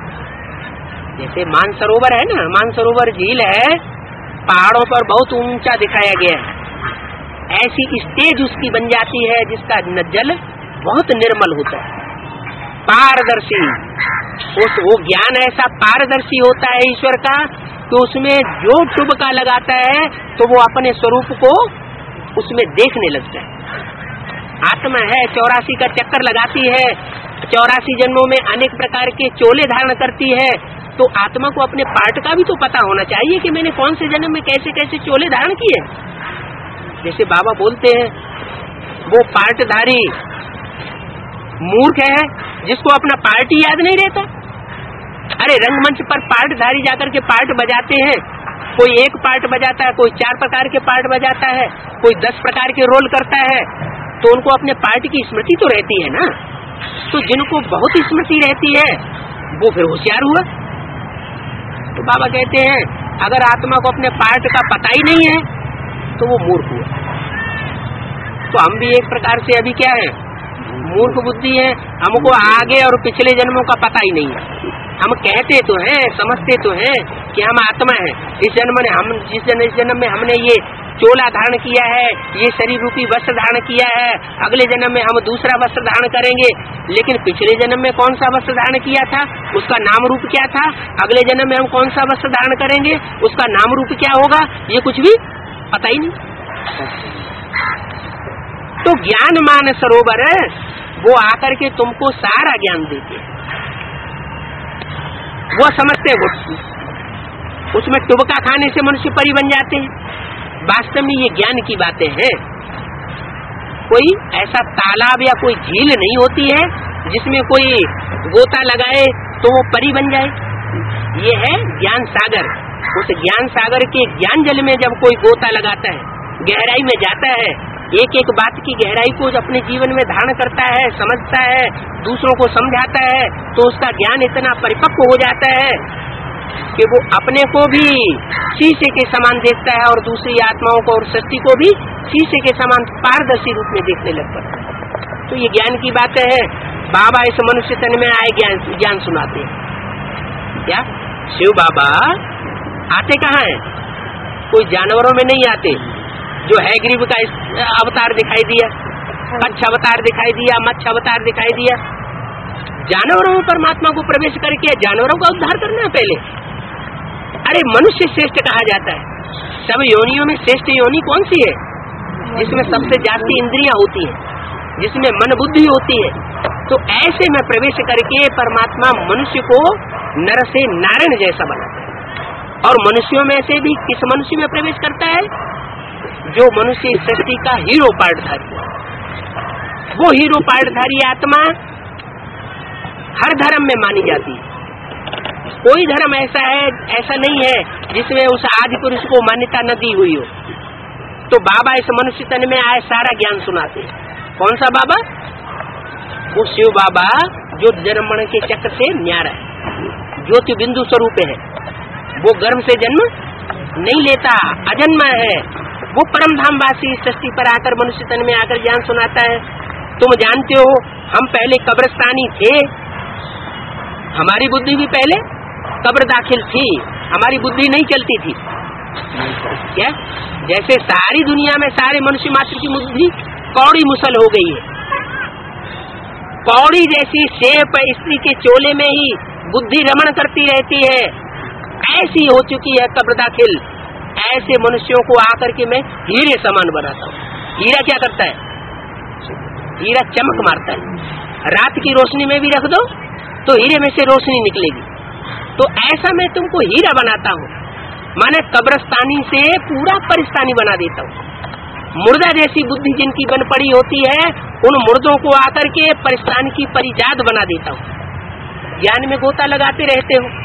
जैसे मान सरोवर है ना, मान सरोवर झील है, पहाड़ों पर बहुत ऊंचा दिखाया गया है। ऐसी स्टेज उसकी बन जाती है जिसका जल बहुत निर्मल होता है, पारदर्शी। वो ज्ञान ऐसा पारदर्शी होता है ईश्वर का कि उसमें जो टुबका लगाता है तो वो अपने स्वरूप को उसमें देखने लगता है। आत्मा है 84 का चक्कर लगाती है, 84 जन्मों में अनेक प्रकार के चोले धारण करती है। तो आत्मा को अपने पार्ट का भी तो पता होना चाहिए कि मैंने कौन से जन्म में कैसे कैसे चोले धारण किए। जैसे बाबा बोलते हैं वो पार्टधारी मूर्ख है जिसको अपना पार्ट ही याद नहीं रहता। अरे रंगमंच पर पार्टधारी जाकर के पार्ट बजाते हैं। कोई एक पार्ट बजाता है, कोई 4 प्रकार के पार्ट बजाता है, कोई 10 प्रकार के रोल करता है। तो उनको अपने पार्ट की स्मृति तो रहती है ना। तो जिनको बहुत स्मृति रहती है वो फिर होशियार हुआ। तो बाबा कहते हैं अगर आत्मा को अपने पार्ट का पता ही नहीं है तो वो मूर्ख हुआ। तो हम भी एक प्रकार से अभी क्या है, मूर्ख बुद्धि है। हमको आगे और पिछले जन्मों का पता ही नहीं है। हम कहते तो हैं, समझते तो हैं कि हम आत्मा है। इस जन्म में हम जिस जन्म में हमने ये चोला धारण किया है, ये शरीर रूपी वस्त्र धारण किया है, अगले जन्म में हम दूसरा वस्त्र धारण करेंगे। लेकिन पिछले जन्म में कौन सा वस्त्र धारण किया था, उसका नाम रूप क्या था, अगले जन्म में हम कौन सा वस्त्र धारण करेंगे, उसका नाम रूप क्या होगा, ये कुछ भी पता ही नहीं। तो ज्ञान मान सरोवर वो आकर के तुमको सारा ज्ञान देते हैं। वो समझते हैं, उसमें टुबका खाने से मनुष्य परी बन जाते हैं। वास्तव में ये ज्ञान की बातें हैं। कोई ऐसा तालाब या कोई झील नहीं होती है जिसमें कोई गोता लगाए तो वो परी बन जाए। ये है ज्ञान सागर। उस ज्ञान सागर के ज्ञान जल में जब कोई गोता लगाता है, गहराई में जाता है, एक एक बात की गहराई को अपने जीवन में धारण करता है, समझता है, दूसरों को समझाता है, तो उसका ज्ञान इतना परिपक्व हो जाता है कि वो अपने को भी शीशे के समान देखता है और दूसरी आत्माओं को और सृष्टि को भी शीशे के समान पारदर्शी रूप में देखने लग पड़ता है। तो ये ज्ञान की बातें हैं। बाबा इस मनुष्य तन में आए ज्ञान सुनाते हैं। क्या शिव बाबा आते कहाँ हैं? कोई जानवरों में नहीं आते। जो है गरीब का अवतार दिखाई दिया, कच्छ अवतार दिखाई दिया, मच्छ अवतार दिखाई दिया। जानवरों में परमात्मा को प्रवेश करके जानवरों का उद्धार करना है पहले। अरे मनुष्य श्रेष्ठ कहा जाता है। सब योनियों में श्रेष्ठ योनि कौन सी है? जिसमें सबसे जास्ती इंद्रियां होती है, जिसमें मन बुद्धि होती है। तो ऐसे में प्रवेश करके परमात्मा मनुष्य को नर से नारायण जैसा बनाता है। और मनुष्यों में से भी किस मनुष्य में प्रवेश करता है? जो मनुष्य सृष्टि का हीरो पार्टधारी, वो हीरो पार्टधारी आत्मा हर धर्म में मानी जाती है। कोई धर्म ऐसा नहीं है जिसमें उस आदि पुरुष को मान्यता न दी हुई हो। तो बाबा इस मनुष्य तन में आए सारा ज्ञान सुनाते हैं। कौन सा बाबा? वो शिव बाबा जो जन्म मरण के चक्र से न्यारा है, ज्योति बिंदु स्वरूप है। वो गर्भ से जन्म नहीं लेता, अजन्म है। वो परम धाम वासी सृष्टि पर आकर मनुष्य तन में आकर ज्ञान सुनाता है। तुम जानते हो हम पहले कब्रिस्तानी थे, हमारी बुद्धि भी पहले कब्र दाखिल थी, हमारी बुद्धि नहीं चलती थी। क्या? जैसे सारी दुनिया में सारे मनुष्य मात्र की बुद्धि कौड़ी मुसल हो गई है। कौड़ी जैसी शेप स्त्री के चोले में ही बुद्धि रमण करती रहती है, ऐसी हो चुकी है कब्र दाखिल। ऐसे मनुष्यों को आकर के मैं हीरे समान बनाता हूँ। हीरा क्या करता है? हीरा चमक मारता है। रात की रोशनी में भी रख दो तो हीरे में से रोशनी निकलेगी। तो ऐसा मैं तुमको हीरा बनाता हूँ। माने कब्रिस्तानी से पूरा परिस्तानी बना देता हूँ। मुर्दा जैसी बुद्धि जिनकी बन पड़ी होती है, उन मुर्दों को आकर के परिस्तानी की परिजात बना देता हूँ। ज्ञान में गोता लगाते रहते हो।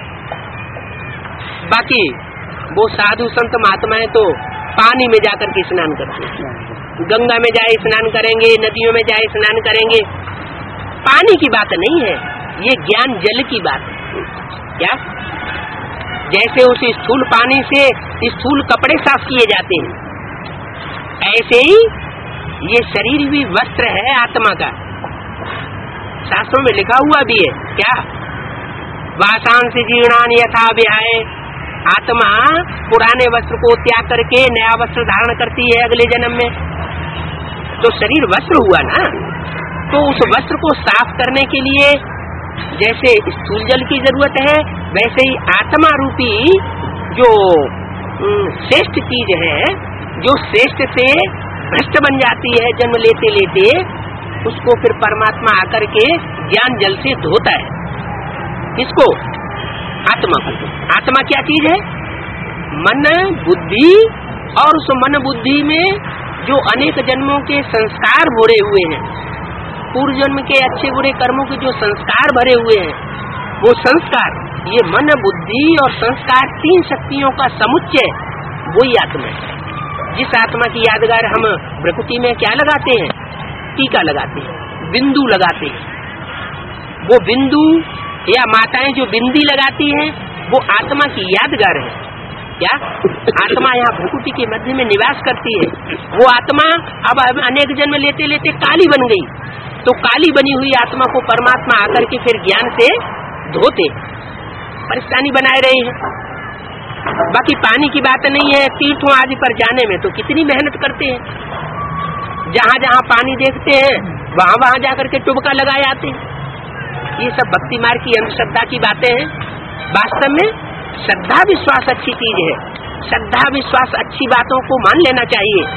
बाकी वो साधु संत महात्माएं तो पानी में जाकर के स्नान करते हैं। गंगा में जाए स्नान करेंगे, नदियों में जाए स्नान करेंगे। पानी की बात नहीं है, ये ज्ञान जल की बात है। क्या? जैसे उस स्थूल पानी से स्थूल कपड़े साफ किए जाते हैं, ऐसे ही ये शरीर भी वस्त्र है आत्मा का। शास्त्रों में लिखा हुआ भी है। क्या? वासांसि जीर्णानि यथा विहाय। आत्मा पुराने वस्त्र को त्याग करके नया वस्त्र धारण करती है अगले जन्म में। तो शरीर वस्त्र हुआ ना। तो उस वस्त्र को साफ करने के लिए जैसे स्थूल जल की जरूरत है, वैसे ही आत्मा रूपी जो श्रेष्ठ चीज है, जो श्रेष्ठ से भ्रष्ट बन जाती है जन्म लेते लेते, उसको फिर परमात्मा आकर के ज्ञान जल से धोता है। किसको? आत्मा को। आत्मा क्या चीज है? मन बुद्धि। और उस मन बुद्धि में जो अनेक जन्मों के संस्कार भरे हुए हैं, पूर्व जन्म के अच्छे बुरे कर्मों के जो संस्कार भरे हुए हैं, वो संस्कार, ये मन बुद्धि और संस्कार, तीन शक्तियों का समुच्चय वही आत्मा है। जिस आत्मा की यादगार हम प्रकृति में क्या लगाते हैं? टीका लगाते हैं, बिंदु लगाते हैं। वो बिंदु या माताएं जो बिंदी लगाती हैं, वो आत्मा की यादगार है। क्या? आत्मा यहाँ भ्रुकुटी के मध्य में निवास करती है। वो आत्मा अब अनेक जन्म लेते लेते काली बन गई। तो काली बनी हुई आत्मा को परमात्मा आकर के फिर ज्ञान से धोते, परेशानी बनाए रहे हैं। बाकी पानी की बात नहीं है। तीर्थों आदि पर जाने में तो कितनी मेहनत करते हैं। जहाँ जहाँ पानी देखते हैं वहाँ वहाँ जाकर के टुबका लगाए आते हैं। ये सब भक्ति मार्ग की अंधश्रद्धा की बातें हैं। वास्तव में श्रद्धा विश्वास अच्छी चीज है। श्रद्धा विश्वास अच्छी बातों को मान लेना चाहिए।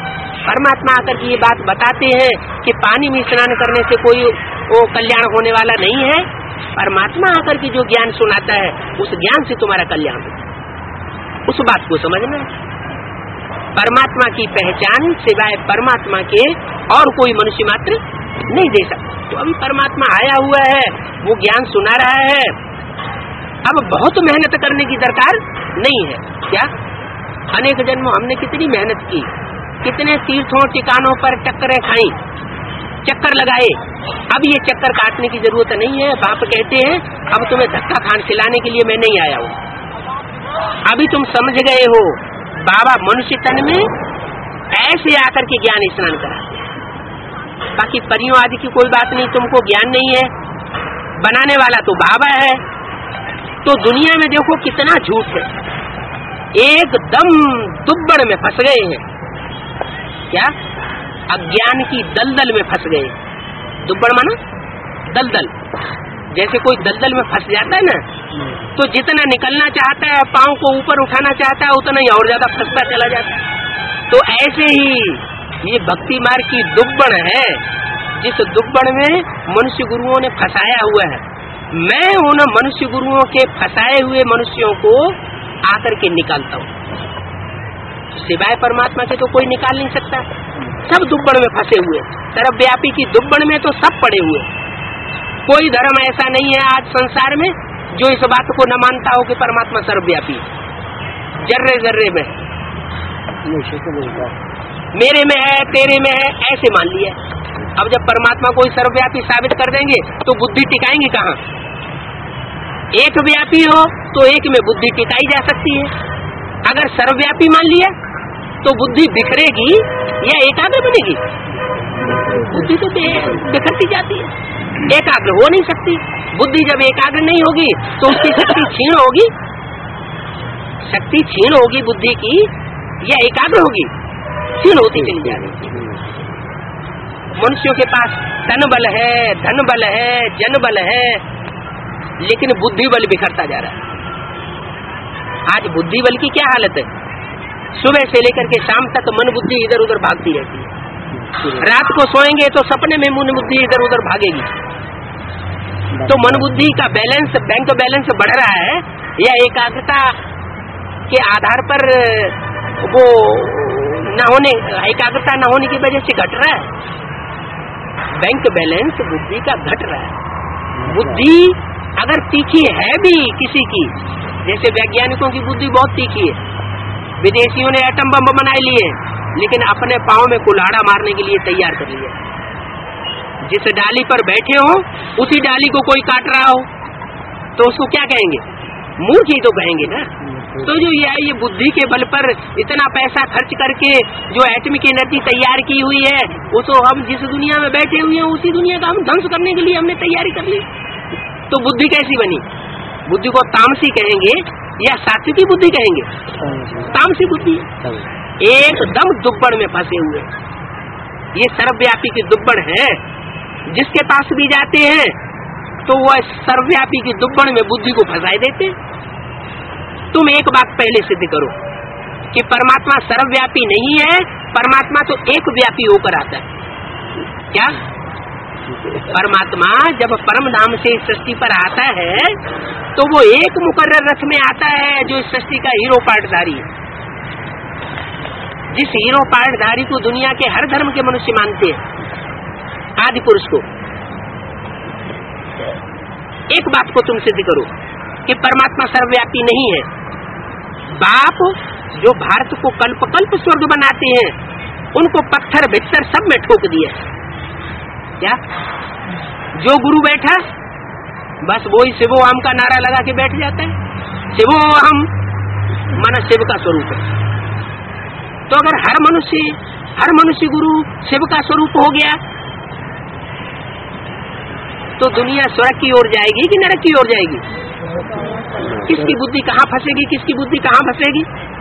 परमात्मा आकर के ये बात बताते हैं कि पानी में स्नान करने से कोई वो कल्याण होने वाला नहीं है। परमात्मा आकर के जो ज्ञान सुनाता है उस ज्ञान से तुम्हारा कल्याण हो। उस बात को समझना है। परमात्मा की पहचान सिवाय परमात्मा के और कोई मनुष्य मात्र नहीं दे सकता। तो अभी परमात्मा आया हुआ है, वो ज्ञान सुना रहा है। अब बहुत मेहनत करने की दरकार नहीं है। क्या अनेक जन्मों हमने कितनी मेहनत की, कितने तीर्थों ठिकानों पर चक्करें खाई, चक्कर लगाए। अब ये चक्कर काटने की जरूरत नहीं है। बाप कहते हैं अब तुम्हें धक्का खान खिलाने के लिए मैं नहीं आया हूँ। अभी तुम समझ गए हो। बाबा मनुष्य तन में ऐसे आकर के ज्ञान स्नान कराते हैं। बाकी परियों आदि की कोई बात नहीं, तुमको ज्ञान नहीं है, बनाने वाला तो बाबा है। तो दुनिया में देखो कितना झूठ है, एकदम दुब्बड़ में फंस गए हैं। क्या अज्ञान की दलदल में फंस गए। दुब्बड़ माना दलदल, जैसे कोई दलदल में फंस जाता है ना, तो जितना निकलना चाहता है, पांव को ऊपर उठाना चाहता है, उतना ही और ज्यादा फंसता चला जाता है। तो ऐसे ही ये भक्ति मार्ग की दुब्बड़ है, जिस दुब्बड़ में मनुष्य गुरुओं ने फंसाया हुआ है। मैं उन मनुष्य गुरुओं के फंसाए हुए मनुष्यों को आकर के निकालता हूँ। सिवाय परमात्मा के तो कोई निकाल नहीं सकता। सब दुब्बड़ में फंसे हुए, सर्वव्यापी की दुब्बड़ में तो सब पड़े हुए। कोई धर्म ऐसा नहीं है आज संसार में जो इस बात को न मानता हो कि परमात्मा सर्वव्यापी जर्रे जर्रे में मेरे में है, तेरे में है, ऐसे मान लिया। अब जब परमात्मा को सर्वव्यापी साबित कर देंगे तो बुद्धि टिकाएंगे कहाँ? एक व्यापी हो तो एक में बुद्धि टिकाई जा सकती है। अगर सर्वव्यापी मान लिया तो बुद्धि बिखरेगी या एकाग्र बनेगी? बुद्धि तो बिखरती जाती है, एकाग्र हो नहीं सकती। बुद्धि जब एकाग्र नहीं होगी तो उसकी शक्ति क्षीण होगी। शक्ति क्षीण होगी बुद्धि की या एकाग्र होगी? क्षीण होती चली जाएगी। मनुष्यों के पास तन बल है, धन बल है, जन बल है, लेकिन बुद्धि बल बिखरता जा रहा है। आज बुद्धि बल की क्या हालत है? सुबह से लेकर के शाम तक मन बुद्धि इधर उधर भागती रहती है। रात को सोएंगे तो सपने में मन बुद्धि इधर उधर भागेगी। तो मन बुद्धि का बैलेंस, बैंक बैलेंस बढ़ रहा है या एकाग्रता के आधार पर वो न होने, एकाग्रता न होने की वजह से घट रहा है? बैंक बैलेंस बुद्धि का घट रहा है। बुद्धि अगर तीखी है भी किसी की, जैसे वैज्ञानिकों की बुद्धि बहुत तीखी है, विदेशियों ने एटम बम बनाए लिए, लेकिन अपने पांव में कुल्हाड़ा मारने के लिए तैयार कर लिया। जिस डाली पर बैठे हो उसी डाली को कोई काट रहा हो तो उसको क्या कहेंगे? मूर्ख ही तो कहेंगे ना। तो जो ये बुद्धि के बल पर इतना पैसा खर्च करके जो एटमिक एनर्जी तैयार की हुई है, वो तो हम जिस दुनिया में बैठे हुए हैं उसी दुनिया का हम ध्वंस करने के लिए हमने तैयारी कर ली। तो बुद्धि कैसी बनी? बुद्धि को तामसी कहेंगे या सात्विकी बुद्धि कहेंगे? तामसी बुद्धि, एकदम दुब्बड़ में फंसे हुए। ये सर्वव्यापी की दुब्बड़ है। जिसके पास भी जाते हैं तो वह सर्वव्यापी की दुब्बड़ में बुद्धि को फंसाए देते। तुम एक बात पहले सिद्ध करो कि परमात्मा सर्वव्यापी नहीं है, परमात्मा तो एक व्यापी होकर आता है। क्या? परमात्मा जब परम धाम से इस सृष्टि पर आता है तो वो एक मुकर्रर रथ में आता है जो इस सृष्टि का हीरो पार्टधारी है। जिस हीरो पार्टधारी को दुनिया के हर धर्म के मनुष्य मानते हैं, आदि पुरुष को। एक बात को तुम सिद्ध करो कि परमात्मा सर्वव्यापी नहीं है। बाप जो भारत को कल्प कल्प स्वर्ग बनाते हैं, उनको पत्थर भित्तर सब में ठोक दिया। क्या? जो गुरु बैठा बस वही शिवो हम का नारा लगा के बैठ जाता है। शिवो हम माना शिव का स्वरूप है। तो अगर हर मनुष्य गुरु शिव का स्वरूप हो गया तो दुनिया स्वर्ग की ओर जाएगी कि नरक की ओर जाएगी? किसकी बुद्धि कहाँ फंसेगी, किसकी बुद्धि कहाँ फंसेगी?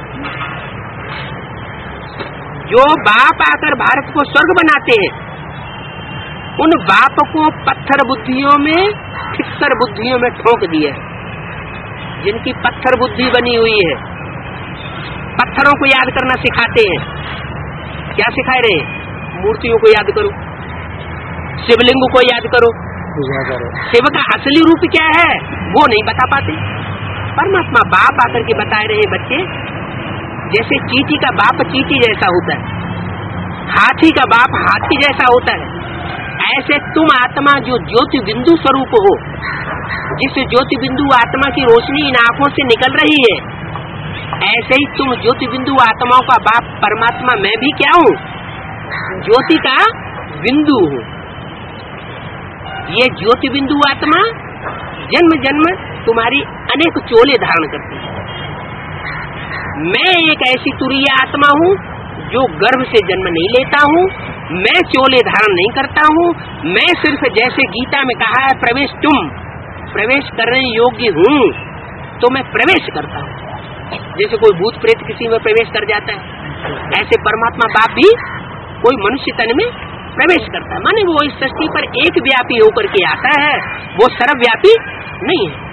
जो बाप आकर भारत को स्वर्ग बनाते हैं, उन बाप को पत्थर बुद्धियों में, ठिक्कर बुद्धियों में ठोक दिया। जिनकी पत्थर बुद्धि बनी हुई है, पत्थरों को याद करना सिखाते हैं, क्या सिखा रहे हैं? मूर्तियों को याद करो, शिवलिंग को याद करो। शिव का असली रूप क्या है वो नहीं बता पाते। परमात्मा बाप आकर के बता रहे हैं बच्चे, जैसे चींटी का बाप चींटी जैसा होता है, हाथी का बाप हाथी जैसा होता है, ऐसे तुम आत्मा जो ज्योति बिंदु स्वरूप हो, जिस ज्योति बिंदु आत्मा की रोशनी इन आंखों से निकल रही है, ऐसे ही तुम ज्योति बिंदु आत्माओं का बाप परमात्मा मैं भी क्या हूँ? ज्योति का बिंदु हूँ। ये ज्योति बिंदु आत्मा जन्म जन्म तुम्हारी अनेक चोले धारण करती है। मैं एक ऐसी तुरीय आत्मा हूँ जो गर्भ से जन्म नहीं लेता हूँ, मैं चोले धारण नहीं करता हूँ, मैं सिर्फ जैसे गीता में कहा है प्रवेश तुम प्रवेश करने योग्य हूँ, तो मैं प्रवेश करता हूँ। जैसे कोई भूत प्रेत किसी में प्रवेश कर जाता है, ऐसे परमात्मा बाप भी कोई मनुष्य तन में प्रवेश करता है। माने वो इस सृष्टि पर एक व्यापी होकर के आता है, वो सर्वव्यापी नहीं है।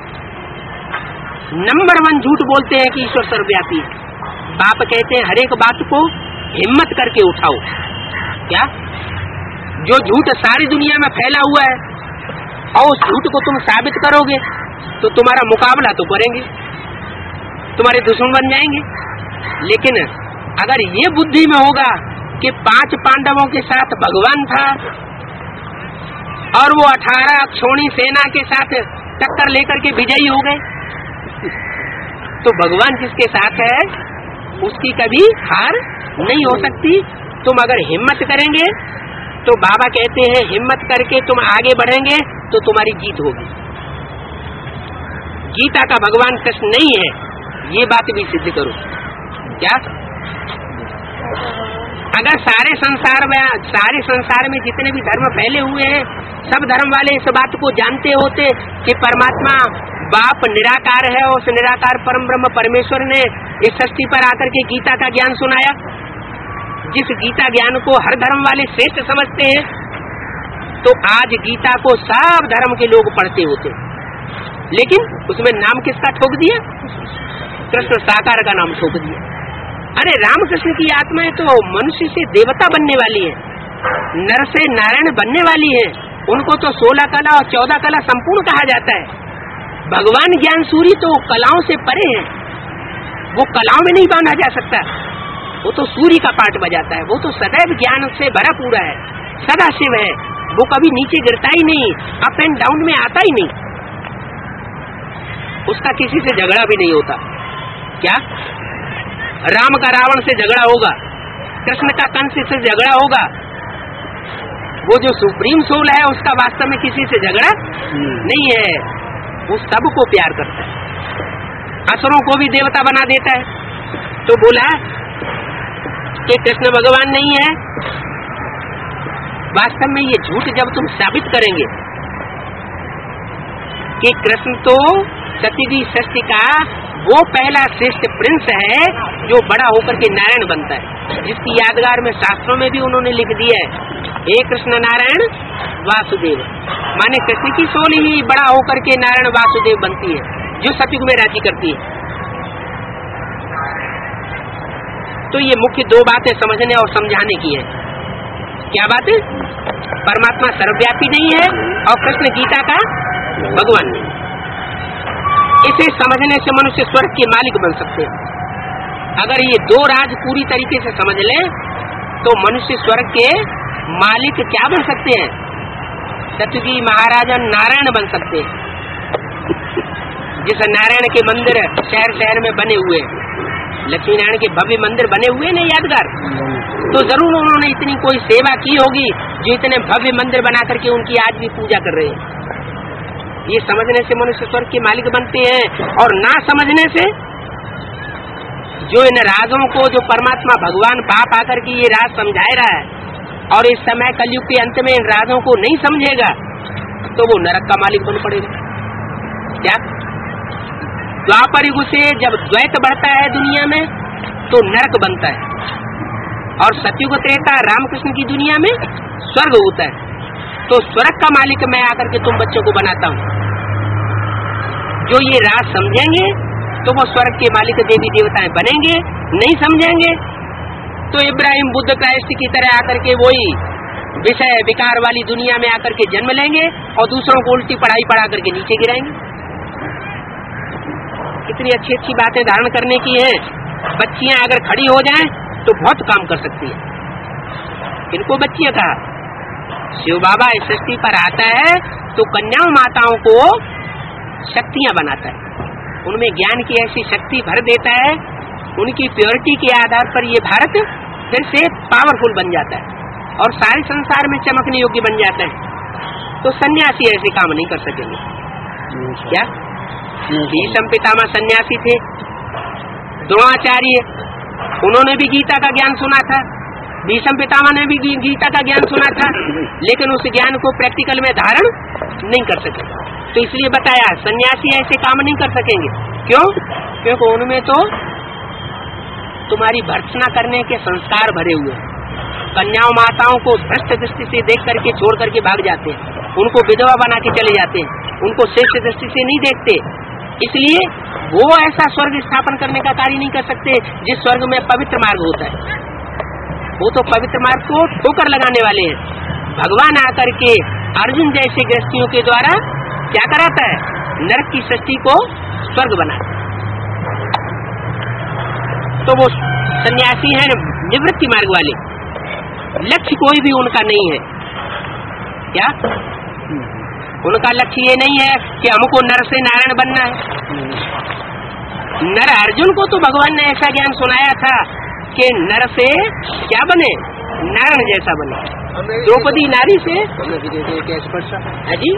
नंबर 1 झूठ बोलते हैं कि ईश्वर सर्वव्यापी है। बाप कहते हैं हर एक बात को हिम्मत करके उठाओ। क्या? जो झूठ सारी दुनिया में फैला हुआ है और उस झूठ को तुम साबित करोगे तो तुम्हारा मुकाबला तो करेंगे, तुम्हारे दुश्मन बन जाएंगे। लेकिन अगर ये बुद्धि में होगा कि 5 पांडवों के साथ भगवान था और वो 18 क्षोणी सेना के साथ टक्कर लेकर के विजयी हो गए, तो भगवान जिसके साथ है उसकी कभी हार नहीं हो सकती। तुम अगर हिम्मत करेंगे तो बाबा कहते हैं हिम्मत करके तुम आगे बढ़ेंगे तो तुम्हारी जीत होगी। गीता का भगवान कृष्ण नहीं है, ये बात भी सिद्ध करो। क्या? अगर सारे संसार में जितने भी धर्म फैले हुए हैं, सब धर्म वाले इस बात को जानते होते कि परमात्मा बाप निराकार है, उस निराकार परम ब्रह्म परमेश्वर ने इस सृष्टि पर आकर के गीता का ज्ञान सुनाया, जिस गीता ज्ञान को हर धर्म वाले श्रेष्ठ समझते हैं, तो आज गीता को सब धर्म के लोग पढ़ते होते, लेकिन उसमें नाम किसका ठोक दिया? कृष्ण साकार का नाम ठोक दिया। अरे रामकृष्ण की आत्माएं तो मनुष्य से देवता बनने वाली है, नर से नारायण बनने वाली है, उनको तो 16 कला और 14 कला संपूर्ण कहा जाता है। भगवान ज्ञान सूर्य तो कलाओं से परे है, वो कलाओं में नहीं बांधा जा सकता, वो तो सूर्य का पाठ बजाता है, वो तो सदैव ज्ञान से भरा पूरा है, सदा शिव है, वो कभी नीचे गिरता ही नहीं, अप एंड डाउन में आता ही नहीं, उसका किसी से झगड़ा भी नहीं होता। क्या? राम का रावण से झगड़ा होगा, कृष्ण का कंस से झगड़ा होगा, वो जो सुप्रीम सोल है उसका वास्तव में किसी से झगड़ा नहीं है, वो सबको प्यार करता है, असुरों को भी देवता बना देता है। तो बोला कि कृष्ण भगवान नहीं है, वास्तव में ये झूठ जब तुम साबित करेंगे कि कृष्ण तो सती सृष्टि का वो पहला श्रेष्ठ प्रिंस है जो बड़ा होकर के नारायण बनता है, जिसकी यादगार में शास्त्रों में भी उन्होंने लिख दिया है, हे कृष्ण नारायण वासुदेव, माने कृष्ण की सोल ही बड़ा होकर के नारायण वासुदेव बनती है, जो सतयुग में राज्य करती है। तो ये मुख्य 2 बातें समझने और समझाने की है। क्या बात है? परमात्मा सर्वव्यापी नहीं है और कृष्ण गीता का भगवान नहीं। इसे समझने से मनुष्य स्वर्ग के मालिक बन सकते हैं। अगर ये 2 राज पूरी तरीके से समझ ले तो मनुष्य स्वर्ग के मालिक क्या बन सकते हैं? सतयुगी महाराजा नारायण बन सकते हैं। जिस नारायण के मंदिर शहर शहर में बने हुए, लक्ष्मी नारायण के भव्य मंदिर बने हुए ना यादगार, तो जरूर उन्होंने इतनी कोई सेवा की होगी जो इतने भव्य मंदिर बना करके उनकी आज भी पूजा कर रहे हैं। ये समझने से मनुष्य स्वर्ग के मालिक बनते हैं, और ना समझने से जो इन राजों को, जो परमात्मा भगवान बाप आकर के ये राज समझा रहा है और इस समय कलयुग के अंत में इन राजों को नहीं समझेगा तो वो नरक का मालिक बन पड़ेगा। क्या? द्वापर युग से जब द्वैत बढ़ता है दुनिया में तो नरक बनता है, और सतयुग त्रेता रामकृष्ण की दुनिया में स्वर्ग होता है। तो स्वर्ग का मालिक मैं आकर के तुम बच्चों को बनाता हूँ। जो ये राज समझेंगे तो वो स्वर्ग के मालिक देवी देवताएं बनेंगे, नहीं समझेंगे तो इब्राहिम बुद्ध क्राइस्ट की तरह आकर के वही विषय विकार वाली दुनिया में आकर के जन्म लेंगे और दूसरों को उल्टी पढ़ाई पढ़ा करके नीचे गिराएंगे। कितनी अच्छी अच्छी बातें धारण करने की हैं। बच्चियां अगर खड़ी हो जाएं तो बहुत काम कर सकती है। इनको बच्चियां कहा। शिव बाबा इस सृष्टि पर आता है तो कन्याओं माताओं को शक्तियां बनाता है, उनमें ज्ञान की ऐसी शक्ति भर देता है, उनकी प्योरिटी के आधार पर ये भारत फिर से पावरफुल बन जाता है और सारे संसार में चमकने योग्य बन जाता है। तो सन्यासी ऐसे काम नहीं कर सकेंगे क्या? भीष्म पितामह सन्यासी थे, द्रोणाचार्य उन्होंने भी गीता का ज्ञान सुना था, भीष्म पितामह ने भी गीता का ज्ञान सुना था, लेकिन उस ज्ञान को प्रैक्टिकल में धारण नहीं कर सके। तो इसलिए बताया सन्यासी ऐसे काम नहीं कर सकेंगे। क्यों? क्योंकि उनमें तो तुम्हारी भर्त्सना करने के संस्कार भरे हुए हैं। कन्याओं माताओं को भ्रष्ट दृष्टि से देख करके छोड़ करके भाग जाते हैं, उनको विधवा बना के चले जाते हैं, उनको श्रेष्ठ दृष्टि से नहीं देखते। इसलिए वो ऐसा स्वर्ग स्थापन करने का कार्य नहीं कर सकते जिस स्वर्ग में पवित्र मार्ग होता है। वो तो पवित्र मार्ग को ठोकर लगाने वाले हैं। भगवान आकर के अर्जुन जैसे गृहस्थियों के द्वारा क्या कराता है? नरक की सृष्टि को स्वर्ग बनाता है। तो वो सन्यासी हैं निवृत्ति मार्ग वाले, लक्ष्य कोई भी उनका नहीं है। क्या उनका लक्ष्य ये नहीं है कि हमको नर से नारायण बनना है। नर अर्जुन को तो भगवान ने ऐसा ज्ञान सुनाया था कि नर से क्या बने? नारायण जैसा बने। द्रौपदी नारी से हाँ जी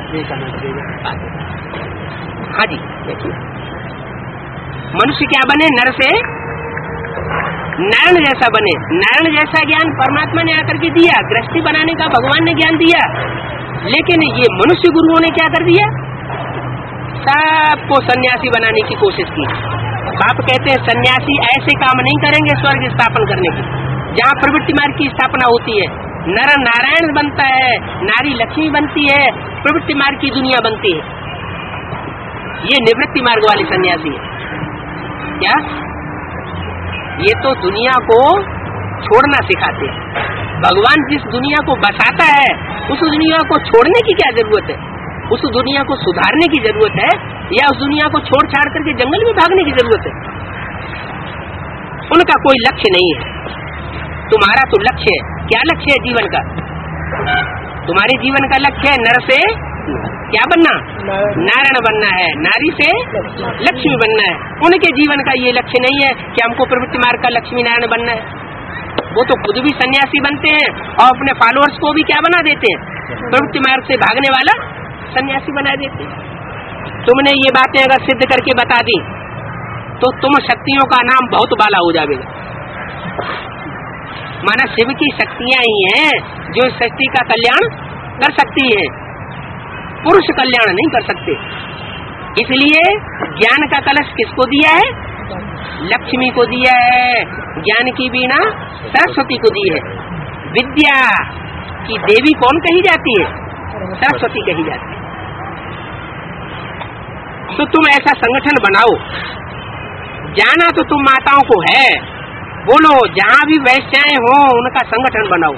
हाँ जी देखिए मनुष्य क्या बने? नर से नारायण जैसा बने। नारायण जैसा ज्ञान परमात्मा ने आकर के दिया, गृहस्थी बनाने का भगवान ने ज्ञान दिया, लेकिन ये मनुष्य गुरुओं ने क्या कर दिया? सबको सन्यासी बनाने की कोशिश की। आप कहते हैं सन्यासी ऐसे काम नहीं करेंगे स्वर्ग स्थापन करने की जहाँ प्रवृत्ति मार्ग की स्थापना होती है। नर नारायण बनता है, नारी लक्ष्मी बनती है, प्रवृत्ति मार्ग की दुनिया बनती है। ये निवृत्ति मार्ग वाले सन्यासी है। क्या ये तो दुनिया को छोड़ना सिखाते हैं। भगवान जिस दुनिया को बसाता है उस दुनिया को छोड़ने की क्या जरूरत है? उस दुनिया को सुधारने की जरूरत है या उस दुनिया को छोड़ छाड़ करके जंगल में भागने की जरूरत है? उनका कोई लक्ष्य नहीं है। तुम्हारा तो लक्ष्य है। क्या लक्ष्य है जीवन का? तुम्हारे जीवन का लक्ष्य है नर से क्या बनना? नारायण बनना है, नारी से लक्ष्मी बनना है। उनके जीवन का ये लक्ष्य नहीं है कि हमको प्रवृत्ति मार्ग का लक्ष्मी नारायण बनना है। वो तो खुद भी सन्यासी बनते हैं और अपने फॉलोअर्स को भी क्या बना देते हैं? प्रवृत्ति मार्ग से भागने वाला सन्यासी बना देते हैं। तुमने ये बातें अगर सिद्ध करके बता दी तो तुम शक्तियों का नाम बहुत बाला हो जाएगा। माना शिव की शक्तियां ही हैं जो इस सृष्टि का कल्याण कर सकती है, पुरुष कल्याण नहीं कर सकते। इसलिए ज्ञान का कलश किसको दिया है? लक्ष्मी को दिया है। ज्ञान की वीणा सरस्वती को दी है। विद्या की देवी कौन कही जाती है? सरस्वती कही जाती है। तो तुम ऐसा संगठन बनाओ, जाना तो तुम माताओं को है, बोलो जहाँ भी वैश्याएं हो उनका संगठन बनाओ।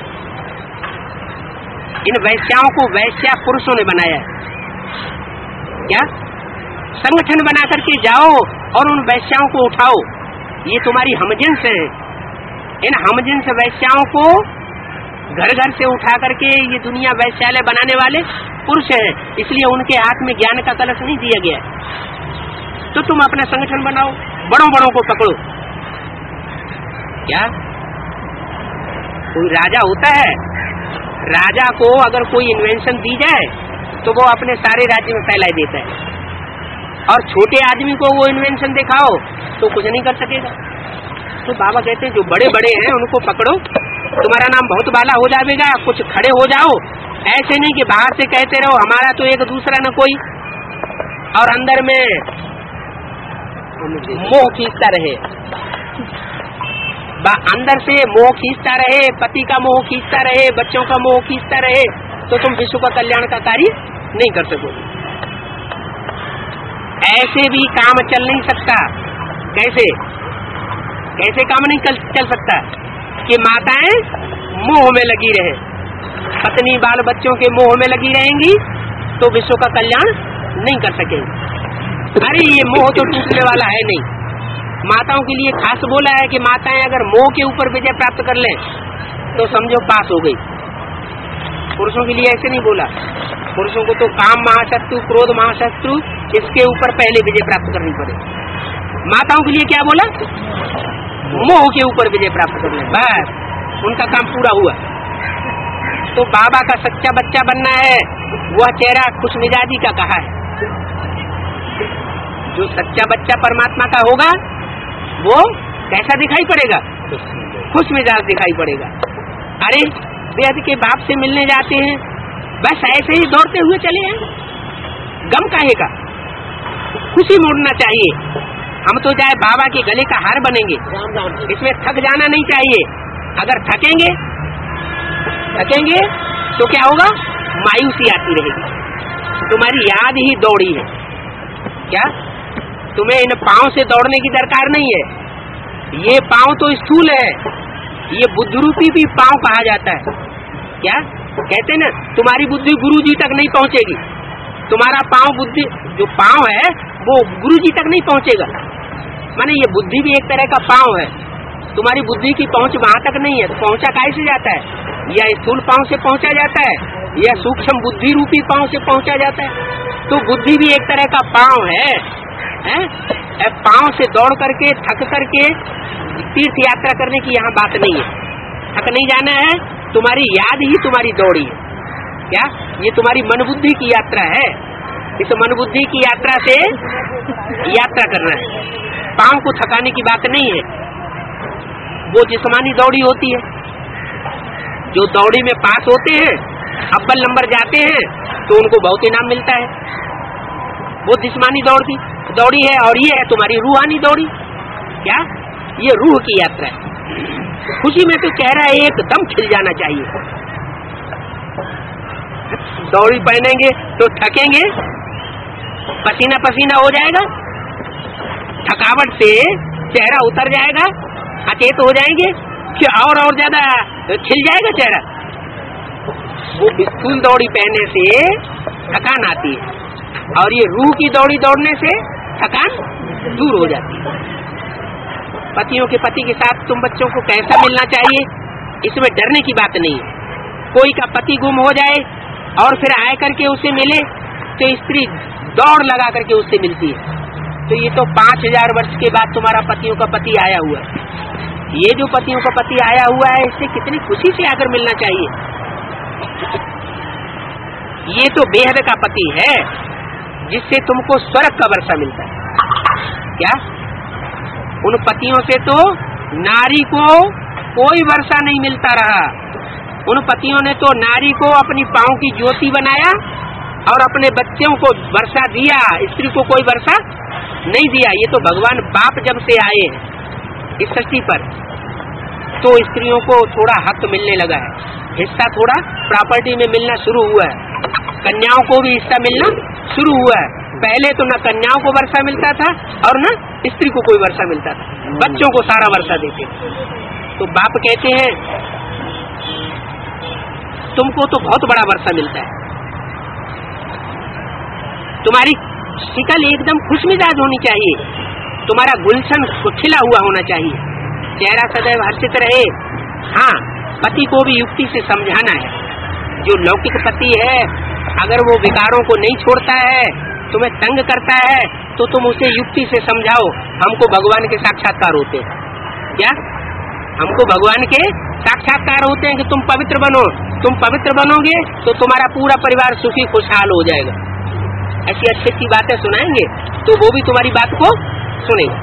इन वैश्याओं को वैश्या पुरुषों ने बनाया है। क्या संगठन बना करके जाओ और उन वैश्याओं को उठाओ। ये तुम्हारी हमजिन्स है। इन हमजिन्स वैश्याओं को घर घर से उठा करके ये दुनिया वैश्यालय बनाने वाले पुरुष हैं, इसलिए उनके हाथ में ज्ञान का कलश नहीं दिया गया। तो तुम अपना संगठन बनाओ, बड़ों बड़ों को पकड़ो। क्या कोई राजा होता है, राजा को अगर कोई इन्वेंशन दी जाए तो वो अपने सारे राज्य में फैला देता है, और छोटे आदमी को वो इन्वेंशन दिखाओ तो कुछ नहीं कर सकेगा। तो बाबा कहते हैं जो बड़े बड़े हैं उनको पकड़ो, तुम्हारा नाम बहुत बाला हो जाएगा। कुछ खड़े हो जाओ, ऐसे नहीं कि बाहर से कहते रहो हमारा तो एक दूसरा न कोई, और अंदर में मोह खींचता रहे, अंदर से मोह खींचता रहे, पति का मोह खींचता रहे, बच्चों का मोह खींचता रहे, तो तुम विश्व का कल्याण का कार्य नहीं कर सकोगे। ऐसे भी काम चल नहीं सकता। कैसे कैसे काम नहीं चल सकता? कि माताएं मोह में लगी रहे, पत्नी बाल बच्चों के मोह में लगी रहेंगी तो विश्व का कल्याण नहीं कर सकेंगे। अरे ये मोह तो टूटने वाला है नहीं। माताओं के लिए खास बोला है कि माताएं अगर मोह के ऊपर विजय प्राप्त कर लें तो समझो पास हो गई। पुरुषों के लिए ऐसे नहीं बोला। पुरुषों को तो काम महाशत्रु, क्रोध महाशत्रु, इसके ऊपर पहले विजय प्राप्त करनी पड़े। माताओं के लिए क्या बोला? मोह के ऊपर विजय प्राप्त कर लें, बस उनका काम पूरा हुआ। तो बाबा का सच्चा बच्चा बनना है, वह चेहरा खुश मिजाजी का कहा है। जो सच्चा बच्चा परमात्मा का होगा वो कैसा दिखाई पड़ेगा? खुश मिजाज दिखाई पड़ेगा। अरे बेहद के बाप से मिलने जाते हैं, बस ऐसे ही दौड़ते हुए चले हैं, गम काहे का? खुशी मोड़ना चाहिए। हम तो जाए बाबा के गले का हार बनेंगे, इसमें थक जाना नहीं चाहिए। अगर थकेंगे तो क्या होगा? मायूसी आती रहेगी। तुम्हारी याद ही दौड़ी है क्या? तुम्हें इन पांव से दौड़ने की दरकार नहीं है। ये पांव तो स्थूल है, ये बुद्धि रूपी भी पांव कहा जाता है। क्या कहते ना, तुम्हारी बुद्धि गुरु जी तक नहीं पहुंचेगी। तुम्हारा पांव, बुद्धि जो पांव है वो गुरु जी तक नहीं पहुंचेगा। माने ये बुद्धि भी एक तरह का पांव है। तुम्हारी बुद्धि की पहुंच वहां तक नहीं है, तो पहुंचा काहे से जाता है? या स्थूल पांव से पहुंचा जाता है या सूक्ष्म बुद्धि रूपी पांव से पहुंचा जाता है। तो बुद्धि भी एक तरह का पांव है? पांव से दौड़ करके थक करके तीर्थ यात्रा करने की यहाँ बात नहीं है। थक नहीं जाना है, तुम्हारी याद ही तुम्हारी दौड़ी है। क्या ये तुम्हारी मन बुद्धि की यात्रा है? इस मन बुद्धि की यात्रा से यात्रा करना है। पांव को थकाने की बात नहीं है। वो जिस्मानी दौड़ी होती है। जो दौड़ी में पास होते हैं, अव्वल नंबर जाते हैं, तो उनको बहुत इनाम मिलता है। वो जिस्मानी दौड़ी है। और ये है तुम्हारी रूहानी दौड़ी। क्या ये रूह की यात्रा है। खुशी में तो चेहरा एकदम खिल जाना चाहिए। दौड़ी पहनेंगे तो थकेंगे, पसीना पसीना हो जाएगा, थकावट से चेहरा उतर जाएगा, अचेत हो जाएंगे कि और ज्यादा खिल जाएगा चेहरा। वो स्थूल दौड़ी पहनने से थकान आती है और ये रूह की दौड़ी दौड़ने से थकान दूर हो जाती है। पतियों के पति के साथ तुम बच्चों को कैसा मिलना चाहिए, इसमें डरने की बात नहीं है। कोई का पति गुम हो जाए और फिर आए करके उससे मिले तो स्त्री दौड़ लगा करके उससे मिलती है। तो ये तो 5000 वर्ष के बाद तुम्हारा पतियों का पति आया हुआ है। ये जो पतियों का पति आया हुआ है, इससे कितनी खुशी से आकर मिलना चाहिए। ये तो बेहद का पति है जिससे तुमको स्वर्ग का वर्षा मिलता है। क्या उन पतियों से तो नारी को कोई वर्षा नहीं मिलता रहा। उन पतियों ने तो नारी को अपनी पांव की ज्योति बनाया और अपने बच्चों को वर्षा दिया, स्त्री को कोई वर्षा नहीं दिया। ये तो भगवान बाप जब से आए हैं इस सृष्टि पर, तो स्त्रियों को थोड़ा हक मिलने लगा है, हिस्सा थोड़ा प्रॉपर्टी में मिलना शुरू हुआ है। कन्याओं को भी हिस्सा मिलना शुरू हुआ है। पहले तो न कन्याओं को वर्षा मिलता था और न स्त्री को कोई वर्षा मिलता था, बच्चों को सारा वर्षा देते। तो बाप कहते हैं तुमको तो बहुत बड़ा वर्षा मिलता है। तुम्हारी शिकल एकदम खुशमिजाज होनी चाहिए, तुम्हारा गुलशन खिला हुआ होना चाहिए, चेहरा सदैव हर्षित रहे। हाँ, पति को भी युक्ति से समझाना है। जो लौकिक पति है, अगर वो विकारों को नहीं छोड़ता है, तुम्हें तंग करता है, तो तुम उसे युक्ति से समझाओ। हमको भगवान के साक्षात्कार होते हैं। क्या हमको भगवान के साक्षात्कार होते हैं कि तुम पवित्र बनो। तुम पवित्र बनोगे तो तुम्हारा पूरा परिवार सुखी खुशहाल हो जाएगा। ऐसी अच्छी अच्छी बातें सुनाएंगे तो वो भी तुम्हारी बात को सुनेगा।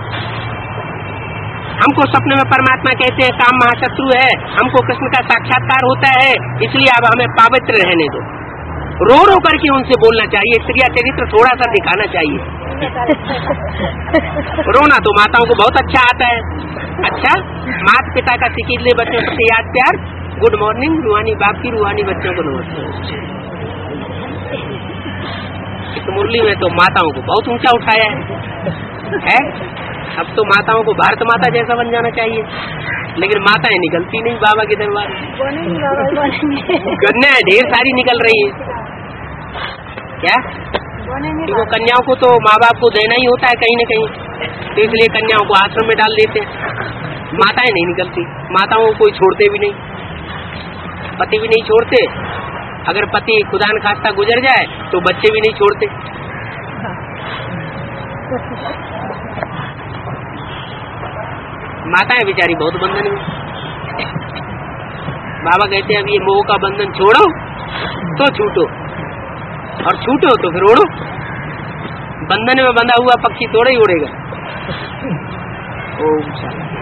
हमको सपने में परमात्मा कहते हैं काम महाशत्रु है, हमको कृष्ण का साक्षात्कार होता है, इसलिए अब हमें पवित्र रहने दो। रो रो करके उनसे बोलना चाहिए, स्त्रिया चरित्र थोड़ा सा दिखाना चाहिए। रोना तो माताओं को बहुत अच्छा आता है। अच्छा, माता पिता का सिकीले बच्चों से याद प्यार, गुड मॉर्निंग, रूहानी बाप की रूहानी बच्चों को नमस्ते। इस मुरली में तो माताओं को बहुत ऊंचा उठाया है। अब तो माताओं को भारत माता जैसा बन जाना चाहिए। लेकिन माताएं निकलती नहीं बाबा के दरबार में। कन्या ढेर सारी निकल रही है। क्या देखो, कन्याओं को तो माँ बाप को देना ही होता है कहीं न कहीं, तो इसलिए कन्याओं को आश्रम में डाल देते हैं। माताएं नहीं निकलती, माताओं को कोई छोड़ते भी नहीं, पति भी नहीं छोड़ते। अगर पति खुदा न खास्ता गुजर जाए तो बच्चे भी नहीं छोड़ते। माताएं बेचारी बहुत बंधन में। बाबा कहते हैं अब ये मोह का बंधन छोड़ो तो छूटो, और छूटो तो फिर उड़ो। बंधन में बंधा हुआ पक्षी थोड़ा ही उड़ेगा। ओम शांति।